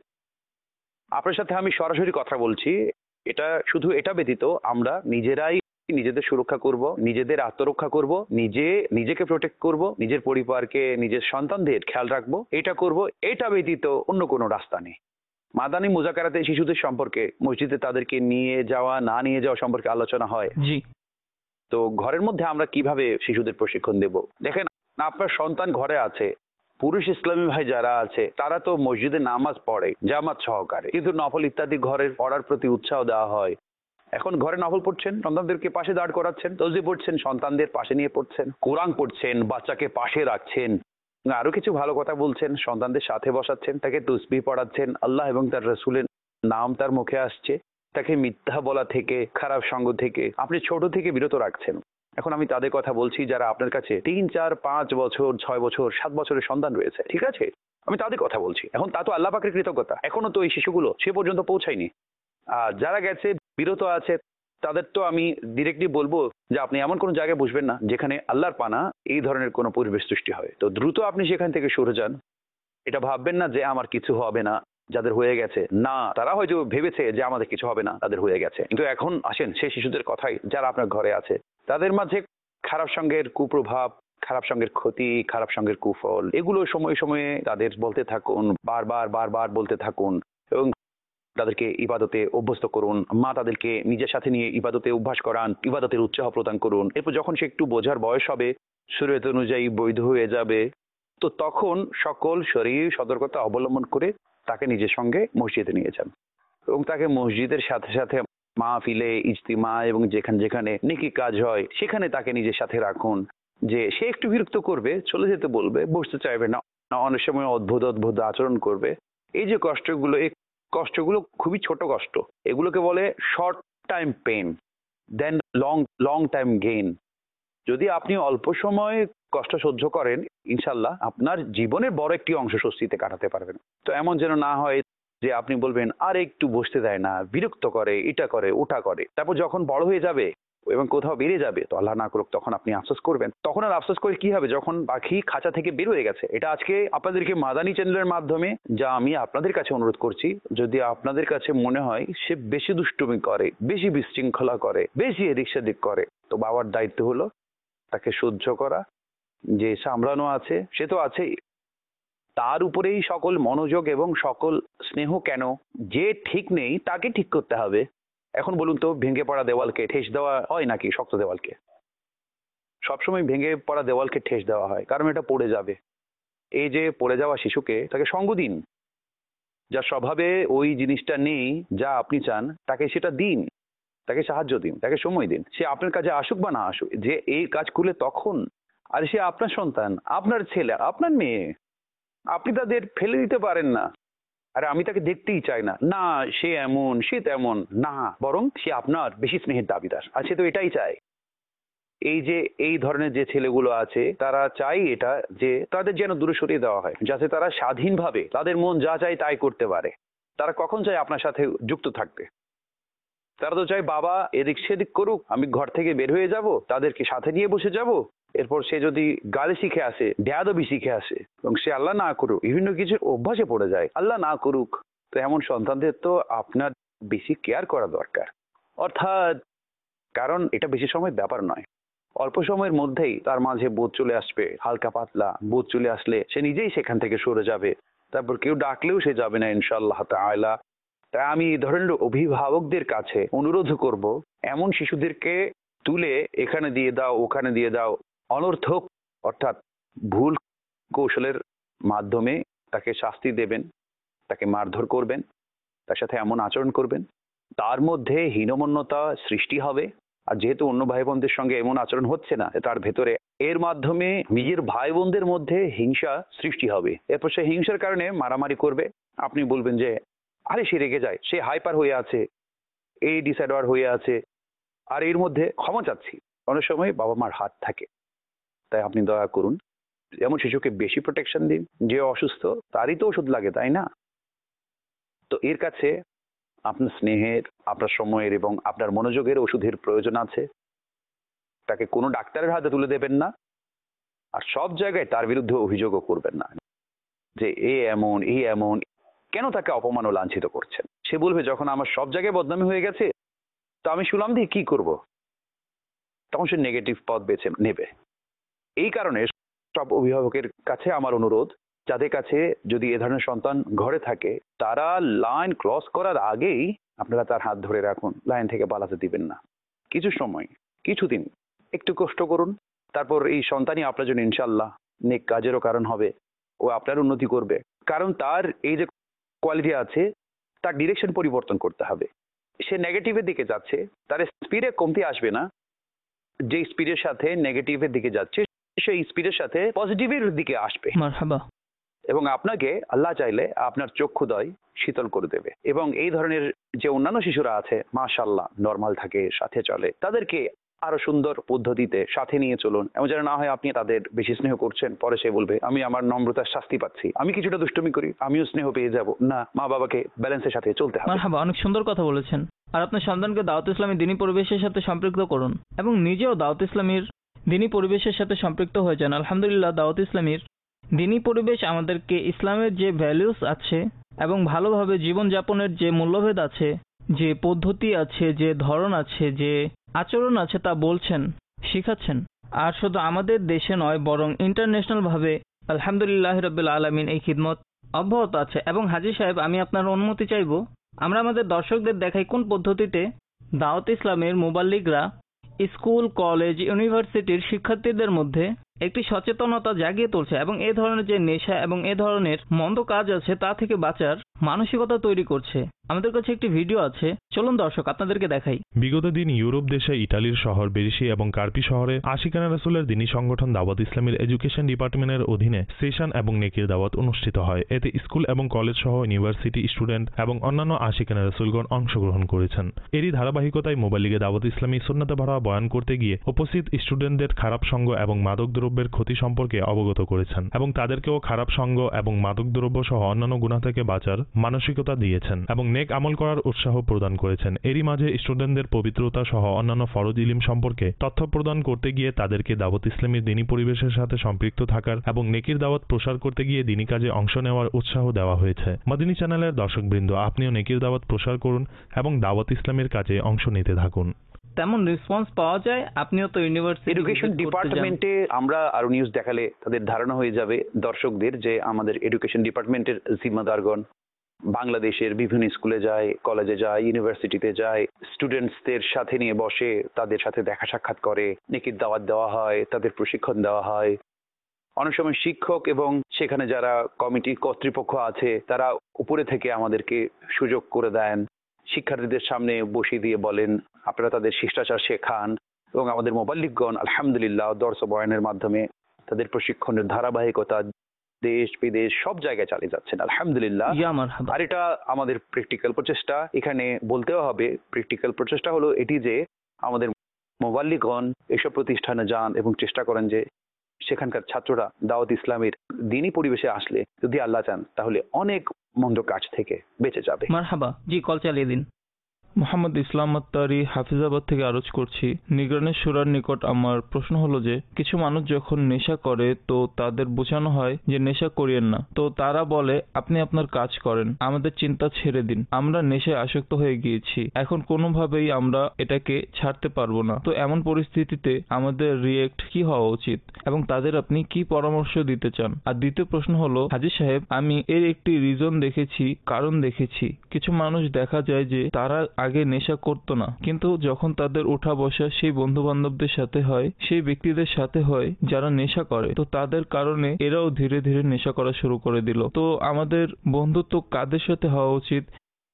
আপনার সাথে আমি সরাসরি কথা বলছি, এটা শুধু এটা ব্যতীত আমরা নিজেরাই নিজেদের সুরক্ষা করব, নিজেদের আত্মরক্ষা করব, নিজেকে প্রোটেক্ট করব, নিজের পরিবারকে, নিজের সন্তানদের খেয়াল রাখবো, এটা করব। এটা ব্যতীত অন্য কোনো রাস্তা নেই। মাদানী মুজাকারাতে শিশুদের সম্পর্কে, মসজিদে তাদেরকে নিয়ে যাওয়া না নিয়ে যাওয়া সম্পর্কে আলোচনা হয়। জি। তো ঘরের মধ্যে আমরা কিভাবে শিশুদের প্রশিক্ষণ দেব? দেখেন, আপনার সন্তান ঘরে আছে, পুরুষ ইসলামী ভাই যারা আছে তারা তো মসজিদে নামাজ পড়ে জামাত সহকারে, কিন্তু নফল ইত্যাদি ঘরের পড়ার প্রতি উৎসাহ দেওয়া হয়। এখন ঘরে নফল পড়ছেন, সন্তানদেরকে পাশে দাঁড় করাচ্ছেন, তসবিহ পড়ছেন, সন্তানদের পাশে নিয়ে পড়ছেন, কোরআন পড়ছেন, বাচ্চাকে পাশে রাখছেন, আরো কিছু ভালো কথা বলছেন, সন্তানদের সাথে বসাচ্ছেন, তাকে তসবিহ পড়াচ্ছেন, আল্লাহ এবং তার রাসূলের নাম তার মুখে আসছে, তাকে মিথ্যা বলা থেকে, খারাপ সঙ্গ থেকে আপনি ছোট থেকে বিরত রাখছেন। এখন আমি তাদের কথা বলছি যারা আপনার কাছে 3, 4, 5 বছর, 6 বছর, 7 বছরের সন্তান রয়েছে, ঠিক আছে? আমি তাদের কথা বলছি। এখন তা তো আল্লাহ পাকের কৃতজ্ঞতা, এখনো তো এই শিশুগুলো সে পর্যন্ত পৌঁছায়নি। আর যারা গেছে, বিরত আছে, তাদের তো আমি ডিরেক্টলি বলবো যে আপনি এমন কোনো জায়গায় বসবেন না যেখানে আল্লাহর পানা এই ধরনের কোনো পরিবেশ সৃষ্টি হয়। তো দ্রুত আপনি সেখান থেকে সরে যান। এটা ভাববেন না যে আমার কিছু হবে না, যাদের হয়ে গেছে, না, তারা হয়তো ভেবেছে যে আমাদের কিছু হবে না, তাদের হয়ে গেছে। কিন্তু এখন আসেন সেই শিশুদের কথাই, যারা আপনার ঘরে আছে, তাদের মাঝে খারাপ সঙ্গের কুপ্রভাব, খারাপ সঙ্গের ক্ষতি, খারাপ সঙ্গের কুফল, এগুলো সময়ে সময়ে তাদের বলতে থাকুন, বারবার বলতে থাকুন এবং তাদেরকে ইবাদতে অভ্যস্ত করুন। মা তাদেরকে নিজের সাথে নিয়ে ইবাদতে অভ্যাস করান, ইবাদতের উৎসাহ প্রদান করুন। এরপর যখন সে একটু বোঝার বয়স হবে, শরীয়ত অনুযায়ী বৈধ হয়ে যাবে, তো তখন সকল শরীর সতর্কতা অবলম্বন করে তাকে নিজের সঙ্গে মসজিদে নিয়ে যান এবং তাকে মসজিদের সাথে সাথে মাহফিলে, ইজতিমা এবং যেখানে নেকি কাজ হয় সেখানে তাকে নিজের সাথে রাখুন। যে সে একটু বিরক্ত করবে, চলে যেতে বলবে, বসতে চাইবে না, অনেক সময় অদ্ভুত আচরণ করবে। এই যে কষ্টগুলো, এই কষ্টগুলো খুবই ছোট কষ্ট, এগুলোকে বলে short time pain, then long time gain. যদি আপনি অল্প সময় কষ্ট সহ্য করেন, ইনশাল্লাহ আপনার জীবনের বড় একটি অংশ স্বস্তিতে কাটাতে পারবেন। তো এমন যেন না হয় যে আপনি বলবেন আর একটু বসতে দেয় না, বিরক্ত করে, এটা করে ওটা করে, তারপর যখন বড় হয়ে যাবে এবং কোথাও বেরিয়ে যাবে, তো আল্লাহ না করুক তখন আপনি আফসোস করবেন। তখন আর আফসোস করে কি হবে যখন পাখি খাঁচা থেকে বের হয়ে গেছে। এটা আজকে আপনাদেরকে মাদানী চ্যানেলের মাধ্যমে যা আমি আপনাদের কাছে অনুরোধ করছি, যদি আপনাদের কাছে মনে হয় সে বেশি দুষ্টুমি করে, বেশি বিশৃঙ্খলা করে, বেশি এদিক সেদিক করে, তো বাবার দায়িত্ব হলো তাকে সহ্য করা। যে সামলানো আছে সে তো আছেই, তার উপরেই সকল মনোযোগ এবং সকল স্নেহ। কেন? যে ঠিক নেই তাকে ঠিক করতে হবে। এখন বলুন তো, ভেঙে পড়া দেওয়ালকে ঠেস দেওয়া হয় নাকি শক্ত দেওয়ালকে? সবসময় ভেঙে পড়া দেওয়ালকে ঠেস দেওয়া হয়, কারণ এটা পড়ে যাবে। এই যে পড়ে যাওয়া শিশুকে তাকে সঙ্গ দিন, যার স্বভাবে ওই জিনিসটা নেই যা আপনি চান, তাকে সেটা দিন, তাকে সাহায্য দিন, তাকে সময় দিন। সে আপনার কাছে আসুক বা না আসুক, যে এই কাজ করলে তখন, আর সে আপনার সন্তান, আপনার ছেলে, আপনার মেয়ে, আপনি তাদের ফেলে দিতে পারেন না। আরে আমি তাকে দেখতেই চাই না, না সে এমন সে তেমন, না, বরং সে আপনার বেশি স্নেহের দাবিদার, আর সে তো এটাই চায়। এই যে এই ধরনের যে ছেলেগুলো আছে, তারা চাই এটা যে তাদের যেন দূরে সরিয়ে দেওয়া হয়, যাতে তারা স্বাধীনভাবে তাদের মন যা চায় তাই করতে পারে। তারা কখন চায় আপনার সাথে যুক্ত থাকতে? তারা তো চায় বাবা এদিক সেদিক করুক, আমি ঘর থেকে বের হয়ে যাব, তাদেরকে সাথে নিয়ে বসে যাব। এরপর সে যদি গালি শিখে আসে, বেয়াদবি শিখে আসে, এবং সে আল্লাহ না করুক বিভিন্ন কিছু অভ্যাসে পড়ে যায়, আল্লাহ না করুক, তো এমন সন্তানদের তো আপনার বেশি কেয়ার করা দরকার। অর্থাৎ, কারণ এটা বেশি সময় ব্যাপার নয়, অল্প সময়ের মধ্যেই তার মাঝে বোধ চলে আসবে, হালকা পাতলা বোধ চলে আসলে সে নিজেই সেখান থেকে সরে যাবে। তারপর কেউ ডাকলেও সে যাবে না ইনশাআল্লাহ তাআলা। তাই আমি এই ধরনের অভিভাবকদের কাছে অনুরোধ করব, এমন শিশুদেরকে তুলে এখানে দিয়ে দাও, ওখানে দিয়ে দাও, অনর্থক অর্থাৎ ভুল কৌশলের মাধ্যমে তাকে শাস্তি দেবেন, তাকে মারধর করবেন, তার সাথে এমন আচরণ করবেন, তার মধ্যে হীনমন্যতা সৃষ্টি হবে। আর যেহেতু অন্য ভাই বোনদের সঙ্গে এমন আচরণ হচ্ছে না, তার ভেতরে এর মাধ্যমে নিজের ভাই বোনদের মধ্যে হিংসা সৃষ্টি হবে। এরপর সে হিংসার কারণে মারামারি করবে। আপনি বলবেন যে আরে সে রেগে যায়, সে হাইপার হয়ে আছে, এই ডিসঅর্ডার হয়ে আছে, আর এর মধ্যে ক্ষমা চাচ্ছি। অনেক সময় বাবা মার হাত থাকে, তাই আপনি দয়া করুন এমন শিশুকে বেশি প্রোটেকশন দিন। যে অসুস্থ তারই তো ওষুধ লাগে, তাই না? তো এর কাছে আপনার স্নেহের, আপনার সময়ের এবং আপনার মনোযোগের ওষুধের প্রয়োজন আছে। তাকে কোনো ডাক্তারের হাতে তুলে দেবেন না, আর সব জায়গায় তার বিরুদ্ধে অভিযোগও করবেন না যে এ এমন এই এমন। কেন তাকে অপমান ও লাঞ্ছিত করছেন? সে বলবে যখন আমার সব জায়গায় বদনামি হয়ে গেছে, তো আমি শুনলাম দিয়ে কি করব? তখন সে নেগেটিভ পথ বেছে নেবে। এই কারণে সব অভিভাবকের কাছে আমার অনুরোধ, যাদের কাছে যদি এ ধরনের সন্তান ঘরে থাকে, তারা লাইন ক্রস করার আগেই আপনারা তার হাত ধরে রাখুন, লাইন থেকে পালাতে দিবেন না। কিছু সময়, কিছুদিন একটু কষ্ট করুন, তারপর এই সন্তানই আপনার জন্য ইনশাল্লাহ নেক কাজেরও কারণ হবে, ও আপনার উন্নতি করবে। কারণ তার এই যে কোয়ালিটি আছে, তার ডিরেকশন পরিবর্তন করতে হবে। সে নেগেটিভের দিকে যাচ্ছে, তার স্পিডে কমতি আসবে না। যে স্পিডের সাথে নেগেটিভের দিকে যাচ্ছে, সেই স্পিডের সাথে পজিটিভের দিকে আসবে। মারহাবা। এবং আপনাকে আল্লাহ চাইলে আপনার চক্ষুদয় শীতল করে দেবে। এবং এই ধরনের যে অন্যান্য শিশুরা আছে, মাশাআল্লাহ নর্মাল থাকে, সাথে চলে, তাদেরকে আরো সুন্দর পদ্ধতিতে সাথে নিয়ে চলুন। এমন যেন না হয় আপনি তাদের বেশি স্নেহ করছেন, পরে সে বলবে আমি আমার নম্রতার শাস্তি পাচ্ছি, আমি কিছুটা দুষ্টুমি করি, আমিও স্নেহ পেয়ে যাব না। মা বাবাকে ব্যালেন্সের সাথে চলতে হবে। মারহাবা, অনেক সুন্দর কথা বলেছেন। আর আপনার সন্তানকে দাওয়াত ইসলামী দ্বীনী পরিবেশের সাথে সম্পৃক্ত করুন এবং নিজেও দাওয়াত ইসলামীর দ্বীনী পরিবেশের সাথে সম্পৃক্ত হয়ে যান। আলহামদুলিল্লাহ, দাওয়াত ইসলামীর দ্বীনী পরিবেশ আমাদেরকে ইসলামের যে ভ্যালুস আছে এবং ভালোভাবে জীবনযাপনের যে মূল্যভেদ আছে, যে পদ্ধতি আছে, যে ধরন আছে, যে আচরণ আছে, তা বলছেন, শিখাচ্ছেন। আর শুধু আমাদের দেশে নয়, বরং ইন্টারন্যাশনাল ভাবে আলহামদুলিল্লাহ রাব্বিল আলামিন এই খিদমত অব্যাহত আছে। এবং হাজী সাহেব, আমি আপনার অনুমতি চাইব, আমরা আমাদের দর্শকদের দেখাই কোন পদ্ধতিতে দাওয়াত ইসলামের মুবাল্লিগরা স্কুল, কলেজ, ইউনিভার্সিটির শিক্ষার্থীদের মধ্যে একটি সচেতনতা জাগিয়ে তুলছে এবং এ ধরনের যে নেশা এবং এ ধরনের মন্দ কাজ আছে তা থেকে বাঁচার মানসিকতা তৈরি করছে। আমাদের কাছে একটি ভিডিও আছে, চলুন দর্শক আপনাদেরকে দেখাই। বিগত দিন ইউরোপ দেশে ইতালির শহর বেরিসি এবং কার্পি শহরে আশিকানা রাসূলের দ্বীনী সংগঠন দাওয়াত ইসলামের এডুকেশন ডিপার্টমেন্টের অধীনে সেশন এবং নেকির দাওয়াত অনুষ্ঠিত হয়। এতে স্কুল এবং কলেজ সহ ইউনিভার্সিটি স্টুডেন্ট এবং অন্যান্য আশিকানা রাসূলগণ অংশগ্রহণ করেছেন। এরই ধারাবাহিকতায় মোবাইল লিগে দাওয়াত ইসলামী সুন্নাতে ভরা বয়ান করতে গিয়ে উপস্থিত স্টুডেন্টদের খারাপ সঙ্গ এবং মাদকদ্রব্যের ক্ষতি সম্পর্কে অবগত করেছেন এবং তাদেরকেও খারাপ সঙ্গ এবং মাদকদ্রব্য সহ অন্যান্য গুনাহ থেকে বাঁচার মানসিকতা দিয়েছেন এবং নেক আমল করার উৎসাহ প্রদান করেছেন। এরই মাঝে স্টুডেন্টদের পবিত্রতা সহ অন্যান্য ফরজ ইলম সম্পর্কে তথ্য প্রদান করতে গিয়ে তাদেরকে দাওয়াত ইসলামীর দ্বীনী পরিবেশের সাথে সম্পৃক্ত থাকার এবং নেকির দাওয়াত প্রসার করতে গিয়ে দ্বীনী কাজে অংশ নেওয়ার উৎসাহ দেওয়া হয়েছে। মাদিনী চ্যানেলের দর্শকবৃন্দ, আপনিও নেকির দাওয়াত প্রসার করুন এবং দাওয়াত ইসলামের কাজে অংশ নিতে থাকুন। তেমন রেসপন্স পাওয়া যায়। আপনিও তো ইউনিভার্সিটি এডুকেশন ডিপার্টমেন্টে আমরা আরো নিউজ দেখালে তাদের ধারণা হয়ে যাবে দর্শকদের যে আমাদের এডুকেশন ডিপার্টমেন্টের জিম্মাদারগণ বাংলাদেশের বিভিন্ন স্কুলে যায়, কলেজে যায়, ইউনিভার্সিটিতে যায়, স্টুডেন্টসদের সাথে নিয়ে বসে তাদের সাথে দেখা সাক্ষাৎ করে, নেকির দাওয়াত দেওয়া হয়, তাদের প্রশিক্ষণ দেওয়া হয়। অনেক সময় শিক্ষক এবং সেখানে যারা কমিটি কর্তৃপক্ষ আছে তারা উপরে থেকে আমাদেরকে সুযোগ করে দেন, শিক্ষার্থীদের সামনে বসিয়ে দিয়ে বলেন আপনারা তাদের শিষ্টাচার শেখান এবং আমাদের মোবাল্লিগগণ আলহামদুলিল্লাহ দর্স বয়ানের মাধ্যমে তাদের প্রশিক্ষণের ধারাবাহিকতা দেশ বিদেশ সব জায়গায় চালিয়ে যাচ্ছেন আলহামদুলিল্লাহ। আর এটা আমাদের প্র্যাকটিক্যাল প্রচেষ্টা। এখানে বলতেও হবে প্র্যাকটিক্যাল প্রচেষ্টা হলো এটি যে আমাদের মোবাল্লিগগণ এসব প্রতিষ্ঠানে যান এবং চেষ্টা করেন যে সেখানকার ছাত্ররা দাওয়াত ইসলামের দ্বীনী পরিবেশে আসলে যদি আল্লাহ চান তাহলে অনেক মন্দ কাজ থেকে বেঁচে যাবে। মারহাবা, জি কল চালিয়ে দিন। মোহাম্মদ ইসলাম আত্তারি হাফিজাবাদ থেকে আরজ করছি। নিগরানের সুরার নিকট আমার প্রশ্ন হলো যে কিছু মানুষ যখন নেশা করে তো তাদের বোঝানো হয় যে নেশা করিয়েন না, তো তারা বলে আপনি আপনার কাজ করেন, আমাদের চিন্তা ছেড়ে দিন, আমরা নেশায় আসক্ত হয়ে গিয়েছি, এখন কোনোভাবেই আমরা এটাকে ছাড়তে পারবো না। তো এমন পরিস্থিতিতে আমাদের রিয়েক্ট কি হওয়া উচিত এবং তাদের আপনি কি পরামর্শ দিতে চান? আর দ্বিতীয় প্রশ্ন হলো, হাজী সাহেব আমি এর একটি রিজন দেখেছি, কারণ দেখেছি কিছু মানুষ দেখা যায় যে তারা আগে নেশা করতো না, কিন্তু যখন তাদের ওঠা বসা সেই বন্ধু বান্ধবদের সাথে হয়, সেই ব্যক্তিদের সাথে হয় যারা নেশা করে, তো তাদের কারণে এরাও ধীরে ধীরে নেশা করা শুরু করে দিল। তো আমাদের বন্ধুত্ব কাদের সাথে হওয়া উচিত?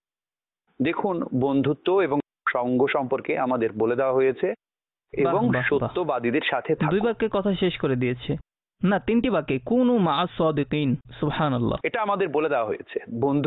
দেখুন, বন্ধুত্ব এবং সঙ্গ সম্পর্কে আমাদের বলে দেওয়া হয়েছে এবং সত্যবাদীদের সাথে থাকুন। 2 বাক্যে কথা শেষ করে দিয়েছে, না 3টি বাক্যে, কুনু মা'আস সাদিকিন। সুবহানাল্লাহ, এটা আমাদের বলে দেওয়া হয়েছে।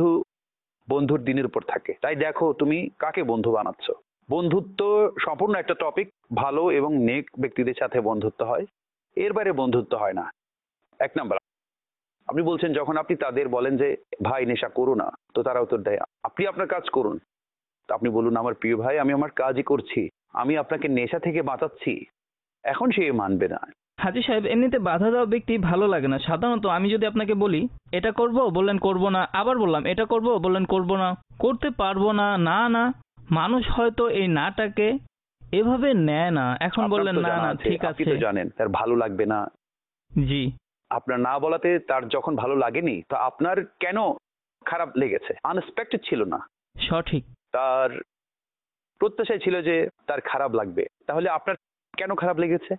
বন্ধুর দিনের উপর থাকে। তাই দেখো তুমি কাকে বন্ধু বানাচ্ছ। বন্ধুত্ব সম্পূর্ণ একটা টপিক। ভালো এবং নেক ব্যক্তিদের সাথে বন্ধুত্ব হয়, এর বাইরে বন্ধুত্ব হয় না। 1 নাম্বার, আপনি বলছেন যখন আপনি তাদের বলেন যে ভাই নেশা করো না, তো তারা উত্তর দেয় আপনি আপনার কাজ করুন। তো আপনি বলুন আমার প্রিয় ভাই আমি আমার কাজই করছি, আমি আপনাকে নেশা থেকে বাঁচাচ্ছি। এখন সে মানবে না। হাজী সাহেব এমনিতে বাধা দেওয়া ব্যক্তি ভালো লাগে না। সাধারণত আমি যদি আপনাকে বলি এটা করব, বললেন করব না, আবার বললাম এটা করব, বললেন করব না, করতে পারবো না, না না, মানুষ হয়তো এই নাটাকে এভাবে নেয় না। এখন বললেন না না ঠিক আছে, আপনি তো জানেন তার ভালো লাগবে না। জি, আপনার না বলাতে তার যখন ভালো লাগেনি তো আপনার কেন খারাপ লেগেছে? আনএক্সপেক্টেড ছিল না, সঠিক। তার প্রত্যাশায় ছিল যে তার খারাপ লাগবে, তাহলে আপনার কেন খারাপ লেগেছে?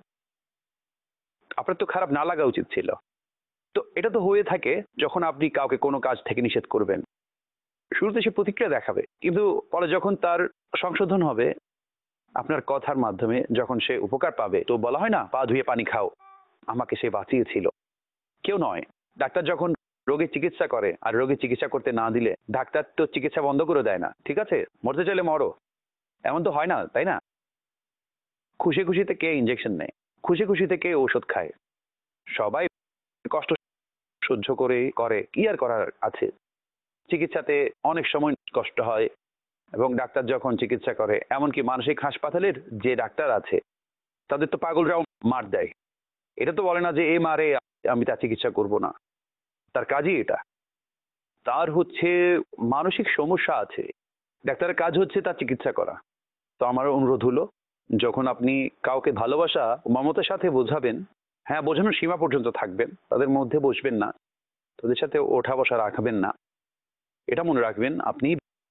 আপনার তো খারাপ না লাগা উচিত ছিল। তো এটা তো হয়ে থাকে যখন আপনি কাউকে কোনো কাজ থেকে নিষেধ করবেন, শুরুতে সে প্রতিক্রিয়া দেখাবে, কিন্তু পরে যখন তার সংশোধন হবে আপনার কথার মাধ্যমে, যখন সে উপকার পাবে, তো বলা হয় না পা ধুয়ে পানি খাও, আমাকে সে বাঁচিয়েছিল। কেউ নয়, ডাক্তার যখন রোগীর চিকিৎসা করে আর রোগীর চিকিৎসা করতে না দিলে ডাক্তার তো চিকিৎসা বন্ধ করে দেয় না, ঠিক আছে মরতে চাইলে মরো, এমন তো হয় না, তাই না? খুশি খুশিতে কে ইঞ্জেকশন নেয়, খুশি খুশিতে কে ঔষধ খায়? সবাই কষ্ট সহ্য করে কি আর করার আছে। চিকিৎসাতে অনেক সময় কষ্ট হয় এবং ডাক্তার যখন চিকিৎসা করে, এমনকি মানসিক হাসপাতালের যে ডাক্তার আছে তাদের তো পাগলরাও মার দেয়। এটা তো বলে না যে এ মারে আমি তার চিকিৎসা করব না, তার কাজই এটা। তার হচ্ছে মানসিক সমস্যা আছে, ডাক্তারের কাজ হচ্ছে তার চিকিৎসা করা। তো আমার অনুরোধ হলো যখন আপনি কাউকে ভালোবাসা মমতার সাথে বোঝাবেন, হ্যাঁ বোঝানোর সীমা পর্যন্ত থাকবেন, তাদের মধ্যে বসবেন না, তাদের সাথে ওঠা বসা রাখবেন না। এটা মনে রাখবেন, আপনি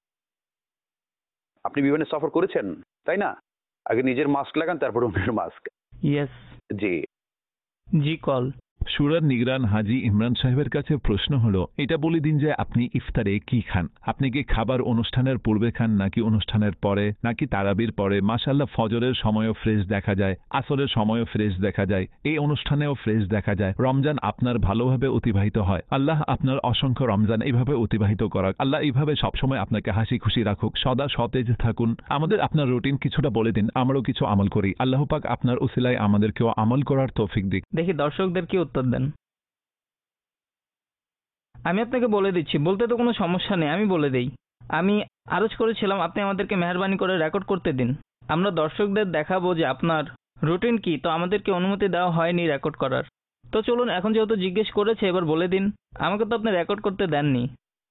বিমানে সফর করেছেন তাই না? আগে নিজের মাস্ক লাগান, তারপর অন্যের মাস্ক। ইয়েস, জি। জি কল। সুরার নিগরান হাজি ইমরান সাহেবের কাছে প্রশ্ন হলো, এটা বলে দিন যে আপনি ইফতারে কি খান? আপনি কি খাবার অনুষ্ঠানের পূর্বে খান নাকি অনুষ্ঠানের পরে নাকি তারাবির পরে? মাশাআল্লাহ, ফজরের সময়ও ফ্রেশ দেখা যায়, আসরের সময়ও ফ্রেশ দেখা যায়, এই অনুষ্ঠানেও ফ্রেশ দেখা যায়। রমজান আপনার ভালোভাবে অতিবাহিত হয়। আল্লাহ আপনার অসংখ্য রমজান এইভাবে অতিবাহিত করাক। আল্লাহ এইভাবে সবসময় আপনাকে হাসি খুশি রাখুক, সদা সতেজ থাকুন। আমাদের আপনার রুটিন কিছুটা বলে দিন, আমরাও কিছু আমল করি। আল্লাহ পাক আপনার উসিলায় আমাদেরকেও আমল করার তৌফিক দিক। দেখি দর্শকদের কি উত্তর দেন। আমি আপনাকে বলে দিচ্ছি, বলতে তো কোনো সমস্যা নেই, আমি বলে দেই। আমি আরজ করেছিলাম আপনি আমাদেরকে মেহরবানি করে রেকর্ড করতে দিন, আমরা দর্শকদের দেখাবো যে আপনার রুটিন কি। তো আমাদেরকে অনুমতি দেওয়া হয়নি রেকর্ড করার। তো চলুন, এখন যেহেতু জিজ্ঞেস করেছে এবার বলে দিন। আমাকে তো আপনি রেকর্ড করতে দেননি।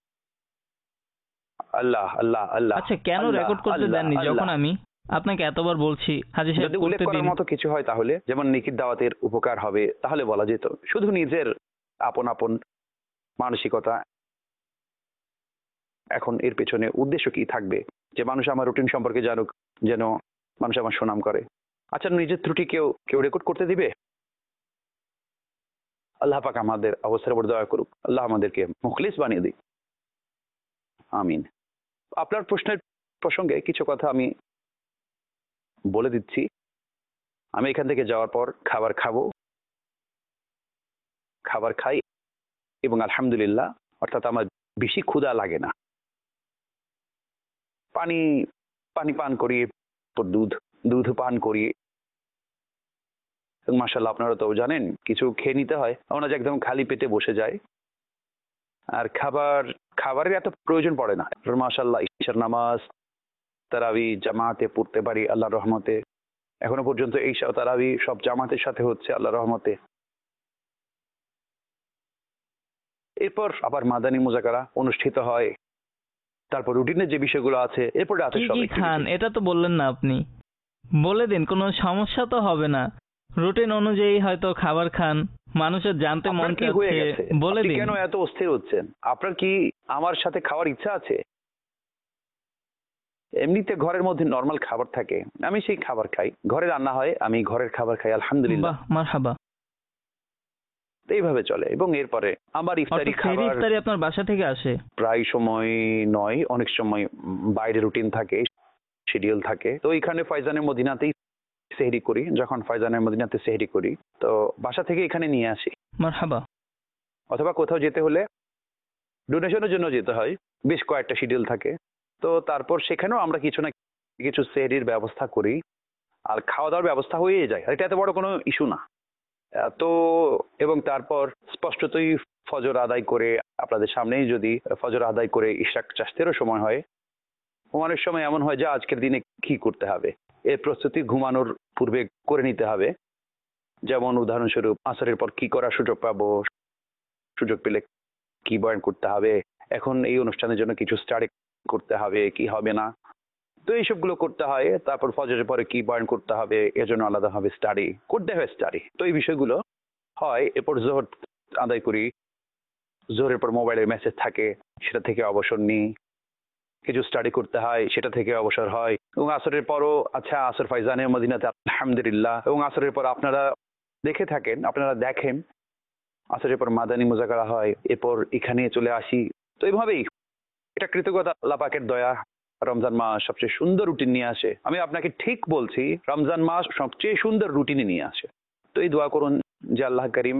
আল্লাহ আল্লাহ আল্লাহ। আচ্ছা, কেন রেকর্ড করতে দেননি যখন আমি আপনাকে এতবার বলছি হাজী সাহেব যদি উল্লেখ করতে দিন? করার মতো কিছু হয় তাহলে, যেমন নিকির দাওয়াতের উপকার হবে, তাহলে বলা যেত। শুধু নিজের আপন আপন মানসিকতা, এখন এর পেছনে উদ্দেশ্য কি থাকবে যে মানুষ আমার রুটিন সম্পর্কে জানুক, যেন মানুষ আমার সুনাম করে। আচ্ছা, নিজের ত্রুটি কেউ কেউ রেকর্ড করতে দিবে? আল্লাহ পাক আমাদের অবস্থার উপর দয়া করুক, আল্লাহ আমাদেরকে মুখলিস বানিয়ে দিক, আমিন। আপনার প্রশ্নের প্রসঙ্গে কিছু কথা আমি বলে দিচ্ছি। আমি এখান থেকে যাওয়ার পর খাবার খাবো, খাবার খাই এবং আলহামদুলিল্লাহ, অর্থাৎ আমার বেশি ক্ষুধা লাগে না। পানি পানি পান করি, দুধ দুধ পান করি। মাশাআল্লাহ, আপনারা তো জানেন কিছু খেয়ে নিতে হয়, আমরা যে একদম খালি পেটে বসে যাই। আর খাবারের এত প্রয়োজন পড়ে না। মাশাআল্লাহ, ঈশার নামাজ তারাবি জামাতে পড়তে পারি আল্লাহর রহমতে। এখনো পর্যন্ত এই তারাবি সব জামাতের সাথে হচ্ছে আল্লাহর রহমতে। এরপর আবার মাদানী মুজাকারা অনুষ্ঠিত হয়। তারপর রুটিনের যে বিষয়গুলো আছে, এরপর রাতে কি খান এটা তো বললেন না আপনি, বলে দিন, কোনো সমস্যা তো হবে না। রুটিন অনুযায়ী হয়তো খাবার খান, মানুষের জানতে মন চাচ্ছে, বলে দিন। কেন এত অস্থির হচ্ছেন? আপনার কি আমার সাথে খাওয়ার ইচ্ছা আছে? এমনিতে ঘরের মধ্যে নরমাল খাবার থাকে, আমি সেই খাবার খাই। ঘরে রান্না হয়, আমি ঘরের খাবার খাই আলহামদুলিল্লাহ। মারহাবা। এইভাবে চলে। এবং এরপরে আমার ইফতারি খাবার আপনার বাসা থেকে আসে? প্রায় সময় নয়, অনেক সময় বাইরে রুটিন থাকে, শিডিউল থাকে। তো এখানে ফয়জানের মদিনাতেই সেহরি করি। যখন ফয়জানের মদিনাতে সেহরি করি তো বাসা থেকে এখানে নিয়ে আসি। মারহাবা। অথবা কোথাও যেতে হলে ডোনেশনের জন্য যেতে হয়, বেশ কয়েকটা শিডিউল থাকে। তো তারপর সেখানেও আমরা কিছু না কিছু সেহরির ব্যবস্থা করি, আর খাওয়া দাওয়ার ব্যবস্থা হয়ে যায়। আর এটা এত বড় কোনো ইস্যু না। তো এবং তারপর স্পষ্টতই ফজর আদায় করে, আপনাদের সামনেই যদি ফজর আদায় করে ইশরাক চাষতেরও সময় হয়, অনেক সময় এমন হয় যে আজকের দিনে কি করতে হবে, এর প্রস্তুতি ঘুমানোর পূর্বে করে নিতে হবে। যেমন উদাহরণস্বরূপ আসরের পর কি করার সুযোগ পাবো, সুযোগ পেলে কি বয়ান করতে হবে, এখন এই অনুষ্ঠানের জন্য কিছু স্টাডি করতে হবে কি হবে না, তো এইসবগুলো করতে হয়। তারপর ফজরের পরে কি বয়ান করতে হবে, এজন্য আলাদাভাবে স্টাডি করতে হয়, স্টাডি। তো এই বিষয়গুলো হয়। এরপর জোহর আদায় করি, জোহরের পর মোবাইলের মেসেজ থাকে, সেটা থেকে অবসর নিই, কিছু স্টাডি করতে হয়, সেটা থেকে অবসর হয়। এবং আসরের পরও আচ্ছা, আসর ফয়জানে মদিনাতে আলহামদুলিল্লাহ। এবং আসরের পর আপনারা আপনারা দেখেন আসরের পর মাদানী মুজাকারা হয়, এরপর এখানে চলে আসি। তো এইভাবেই এটা কৃতজ্ঞতা, আল্লাহ পাকের দয়া। রমজান মাস সবচেয়ে সুন্দর রুটিন নিয়ে আসে। আমি আপনাকে ঠিক বলছি, রমজান মাস সবচেয়ে সুন্দর রুটিনে নিয়ে আসে। তো এই দোয়া করুন যে আল্লাহ করিম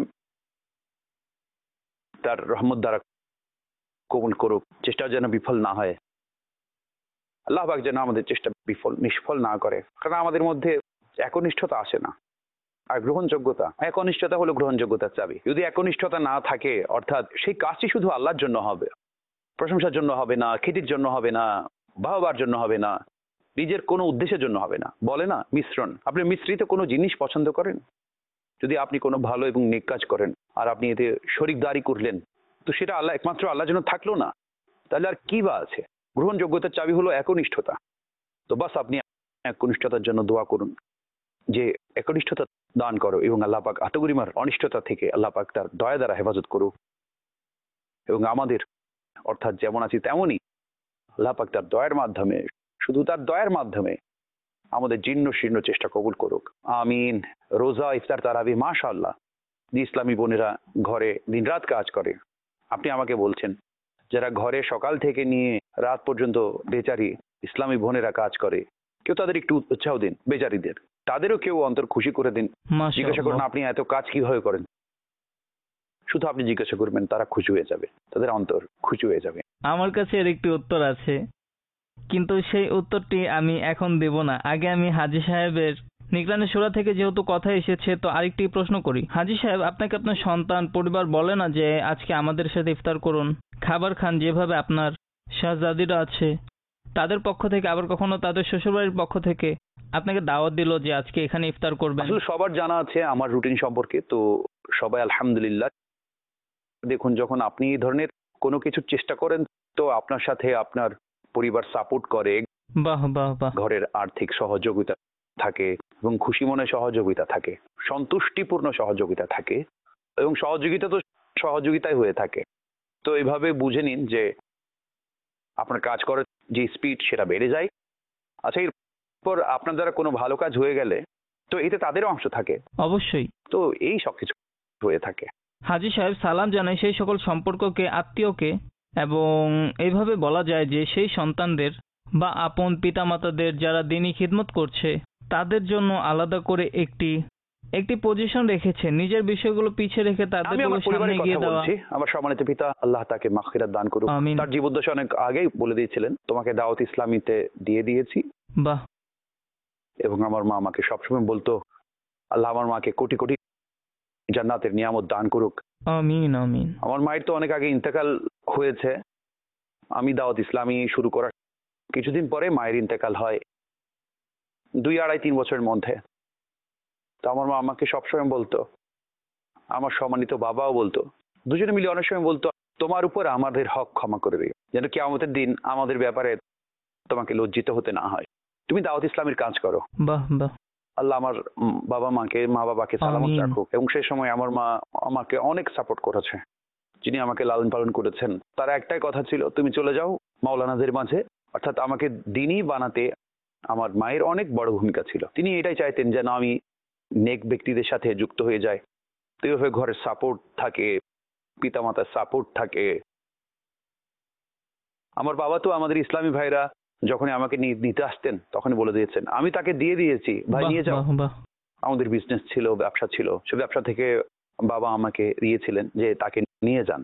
তার রহমত দ্বারা কবুল করুক, চেষ্টা যেন বিফল না হয়। আল্লাহ পাক যেন আমাদের চেষ্টা নিষ্ফল না করে। কারণ আমাদের মধ্যে একনিষ্ঠতা আসে না। আর গ্রহণযোগ্যতা, একনিষ্ঠতা হলো গ্রহণযোগ্যতার চাবি। যদি একনিষ্ঠতা না থাকে, অর্থাৎ সেই কাজটি শুধু আল্লাহর জন্য হবে, প্রশংসার জন্য হবে না, খ্যাতির জন্য হবে না, বাহবার জন্য হবে না, নিজের কোনো উদ্দেশ্যের জন্য হবে না। বলে না মিশ্রণ, আপনি মিশ্রিত কোনো জিনিস পছন্দ করেন? যদি আপনি কোনো ভালো এবং নেক কাজ করেন আর আপনি এতে শরিকদারি করলেন, তো সেটা আল্লাহ একমাত্র আল্লাহর জন্য থাকলো না, তাহলে আর কি বা আছে? গ্রহণযোগ্যতার চাবি হলো একনিষ্ঠতা। তো বাস আপনি একনিষ্ঠতার জন্য দোয়া করুন যে একনিষ্ঠতা দান করো, এবং আল্লাহ পাক আতগরিমার অনিষ্ঠতা থেকে আল্লাহ পাক তার দয়া দ্বারা হেফাজত করুক। এবং আমাদের অর্থাৎ যেমন আছি তেমনই আল্লাহ পাক তার দয়ার মাধ্যমে, শুধু তার দয়ার মাধ্যমে আমাদের জীর্ণ শীর্ণ চেষ্টা কবুল করুক, আমিন। রোজা, ইফতার, তারাবি, মাশাআল্লাহ যে ইসলামী বোনেরা ঘরে দিনরাত কাজ করে, আপনি আমাকে বলছেন যারা ঘরে সকাল থেকে নিয়ে রাত পর্যন্ত বেচারি ইসলামী বোনেরা কাজ করে, কেউ তাদের একটু উৎসাহ দিন, বেচারিদের তাদেরও কেউ অন্তর খুশি করে দিন। জিজ্ঞাসা করুন আপনি এত কাজ কিভাবে করেন, শুধু আপনি জিজ্ঞাসা করবেন, তারা খুশি হয়ে যাবে, তাদের অন্তর খুশি হয়ে যাবে। আমার কাছে এর একটি উত্তর আছে, কিন্তু সেই উত্তরটি আমি এখন দেব না। আগে আমি হাজী সাহেবের নিগরানি সূরা থেকে যেহেতু কথা এসেছে, তো আরেকটি প্রশ্ন করি। হাজী সাহেব, আপনাকে আপনার সন্তান পরিবার বলে না যে আজকে আমাদের সাথে ইফতার করুন, খাবার খান, যেভাবে আপনার শাহজাদিরা আছে তাদের পক্ষ থেকে, আবার কখনো তাদের শ্বশুরবাড়ির পক্ষ থেকে আপনাকে দাওয়াত দিল যে আজকে এখানে ইফতার করবেন? আসলে সবার জানা আছে আমার রুটিন সম্পর্কে, তো সবাই আলহামদুলিল্লাহ। দেখুন, যখন আপনি এই ধরনের কোনো কিছু চেষ্টা করেন তো আপনার সাথে আপনার পরিবার সাপোর্ট করে, বাহ বাহ বাহ। ঘরের আর্থিক সহযোগিতা থাকে এবং খুশি মনে সহযোগিতা থাকে, সন্তুষ্টিপূর্ণ সহযোগিতা থাকে, এবং সহযোগিতা তো সহযোগিতাই হয়ে থাকে। তো এইভাবে বুঝে নিন যে আপনার কাজ করার যে স্পিড সেটা বেড়ে যায়। আচ্ছা, এরপর আপনার দ্বারা কোনো ভালো কাজ হয়ে গেলে তো এতে তাদেরও অংশ থাকে, অবশ্যই। তো এই সব কিছু হয়ে থাকে। হাজী সাহেব, সালাম জানাই সেই সকল সম্পর্ককে, আত্মীয়কে, এবং এইভাবে বলা যায় যে সেই সন্তানদের বা আপন পিতামাতাদের যারা দিনী খিদমত করছে তাদের জন্য আলাদা করে একটি পজিশন রেখেছে, নিজের বিষয়গুলো পিছিয়ে রেখে তাদের আমি আমার সামনে পরিবারের এগিয়ে কথা দেওয়া। বলছি। আমার সম্মানিত পিতা, আল্লাহ তাকে মাগফিরাত দান করুক। আমিন। তার জীবদ্দশা অনেক আগেই বলে দিয়েছিলেন, তোমাকে দাওয়াত ইসলামীতে দিয়ে দিয়েছি। বাহ। এবং আমার মা আমাকে সবসময় বলতো, আল্লাহ আমার মাকে কোটি কোটি জান্নাতের নিয়ামত দান করুক। আমিন আমিন। আমার মায়ের তো অনেক আগে ইন্তেকাল হয়েছে। আমি দাওয়াত ইসলামী শুরু করার কিছুদিন পরে মায়ের ইন্তেকাল হয়, 2-2.5-3 বছরের মধ্যে। তো আমার মা আমাকে সবসময় বলতো, আমার সম্মানিত বাবাও বলতো, দুজনে মিলে অনেক সময় বলতো, তোমার উপর আমাদের হক ক্ষমা করে দিও, যেন কিয়ামতের দিন আমাদের ব্যাপারে তোমাকে লজ্জিত হতে না হয়, তুমি দাওয়াত ইসলামের কাজ করো। বাহ বাহ। আল্লাহ আমার মা বাবাকে সালামত রাখুক। এবং সেই সময় আমার মা আমাকে অনেক সাপোর্ট করেছে, যিনি আমাকে লালন পালন করেছেন। তার একটাই কথা ছিল, তুমি চলে যাও মাওলানাদের মাঝে, অর্থাৎ আমাকে দিনই বানাতে আমার মায়ের অনেক বড় ভূমিকা ছিল। তিনি এটাই চাইতেন যেন আমি নেক ব্যক্তিদের সাথে যুক্ত হয়ে যাই, তো এইভাবে ঘরের সাপোর্ট থাকে, পিতামাতার সাপোর্ট থাকে। আমার বাবা তো আমাদের ইসলামী ভাইরা যখনই আমাকে নিতে আসতেন তখনই বলে দিয়েছেন, আমি তাকে দিয়ে দিয়েছি, ভাই নিয়ে যাও। আমাদের বিজনেস ছিল, ব্যবসা ছিল, সে ব্যবসা থেকে বাবা আমাকে দিয়েছিলেন যে তাকে নিয়ে যান।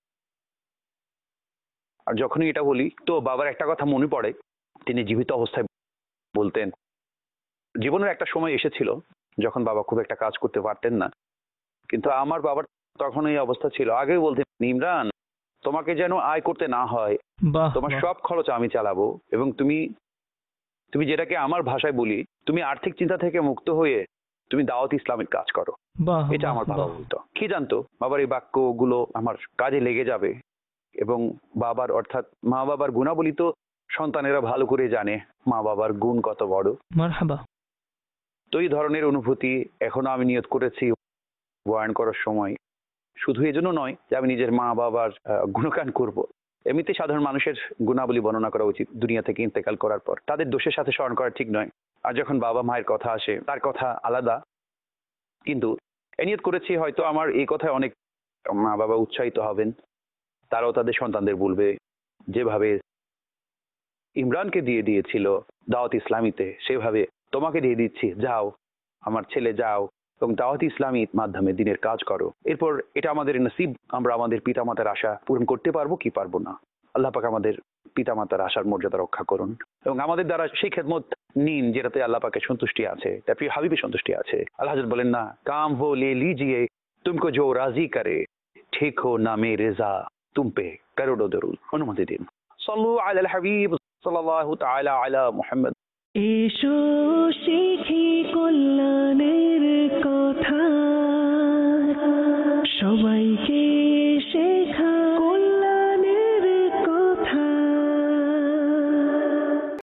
আর যখনই এটা বলি তো বাবার একটা কথা মনে পড়ে, তিনি জীবিত অবস্থায় বলতেন, জীবনের একটা সময় এসেছিল যখন বাবা খুব একটা কাজ করতে পারতেন না, কিন্তু আমার বাবার তখন এই অবস্থা ছিল, আগেই বলতেন, ইমরান, তোমাকে যেন আয় করতে না হয়, তোমার সব খরচ আমি চালাবো, এবং তুমি যেটাকে আমার ভাষায় বলি, তুমি আর্থিক চিন্তা থেকে মুক্ত হয়ে তুমি দাওয়াত ইসলামের কাজ করো। এটা আমার বাবা বলতো। কি জানতো, বাবার এই বাক্যগুলো আমার কাজে লেগে যাবে, এবং বাবার অর্থাৎ মা বাবার গুণাবলী তো সন্তানেরা ভালো করে জানে, মা বাবার গুণ কত বড়। মারহাবা। তো এই ধরনের অনুভূতি এখনো আমি নিয়ত করেছি বয়ান করার সময়, শুধু এই জন্য নয় যে আমি নিজের মা বাবার গুণগান করব, এমনিতে সাধারণ মানুষের গুণাবলী বর্ণনা করা উচিত দুনিয়া থেকে ইন্তেকাল করার পর, তাদের দোষের সাথে স্মরণ করা ঠিক নয়। আর যখন বাবা মায়ের কথা আসে তার কথা আলাদা, কিন্তু নিয়ত করেছি হয়তো আমার এই কথায় অনেক মা বাবা উৎসাহিত হবেন, তারাও তাদের সন্তানদের বলবে যেভাবে ইমরানকে দিয়ে দিয়েছিল দাওয়াত ইসলামীতে, সেভাবে তোমাকে দিয়ে দিচ্ছি, যাও আমার ছেলে, যাও এবং দাওয়াত ইসলামীর মাধ্যমে দিনের কাজ করো। এরপর এটা আমাদের নসিব, আমরা আমাদের পিতামাতার আশা পূরণ করতে পারবো কি পারবো না। আল্লাহ পাক আমাদের পিতামাতার আশার মর্যাদা রক্ষা করুন, এবং আমাদের দ্বারা সেই খেদমত নিন যেটাতে আল্লাহ পাকের সন্তুষ্টি আছে, তার প্রিয় হাবিবের সন্তুষ্টি আছে। আল্লাহ হাজরত বলেন না, কাম হো লে লিজিয়ে তুমকো জো রাজি করে, ঠিক হো না মে রেজা তুম পে করোড়ো দরুদ। অনুমতি দিন। সাল্লু আলাল হাবিব সাল্লাল্লাহু তাআলা আলা মুহাম্মদ। এসো শিখি কল্যাণের কথা, সবাইকে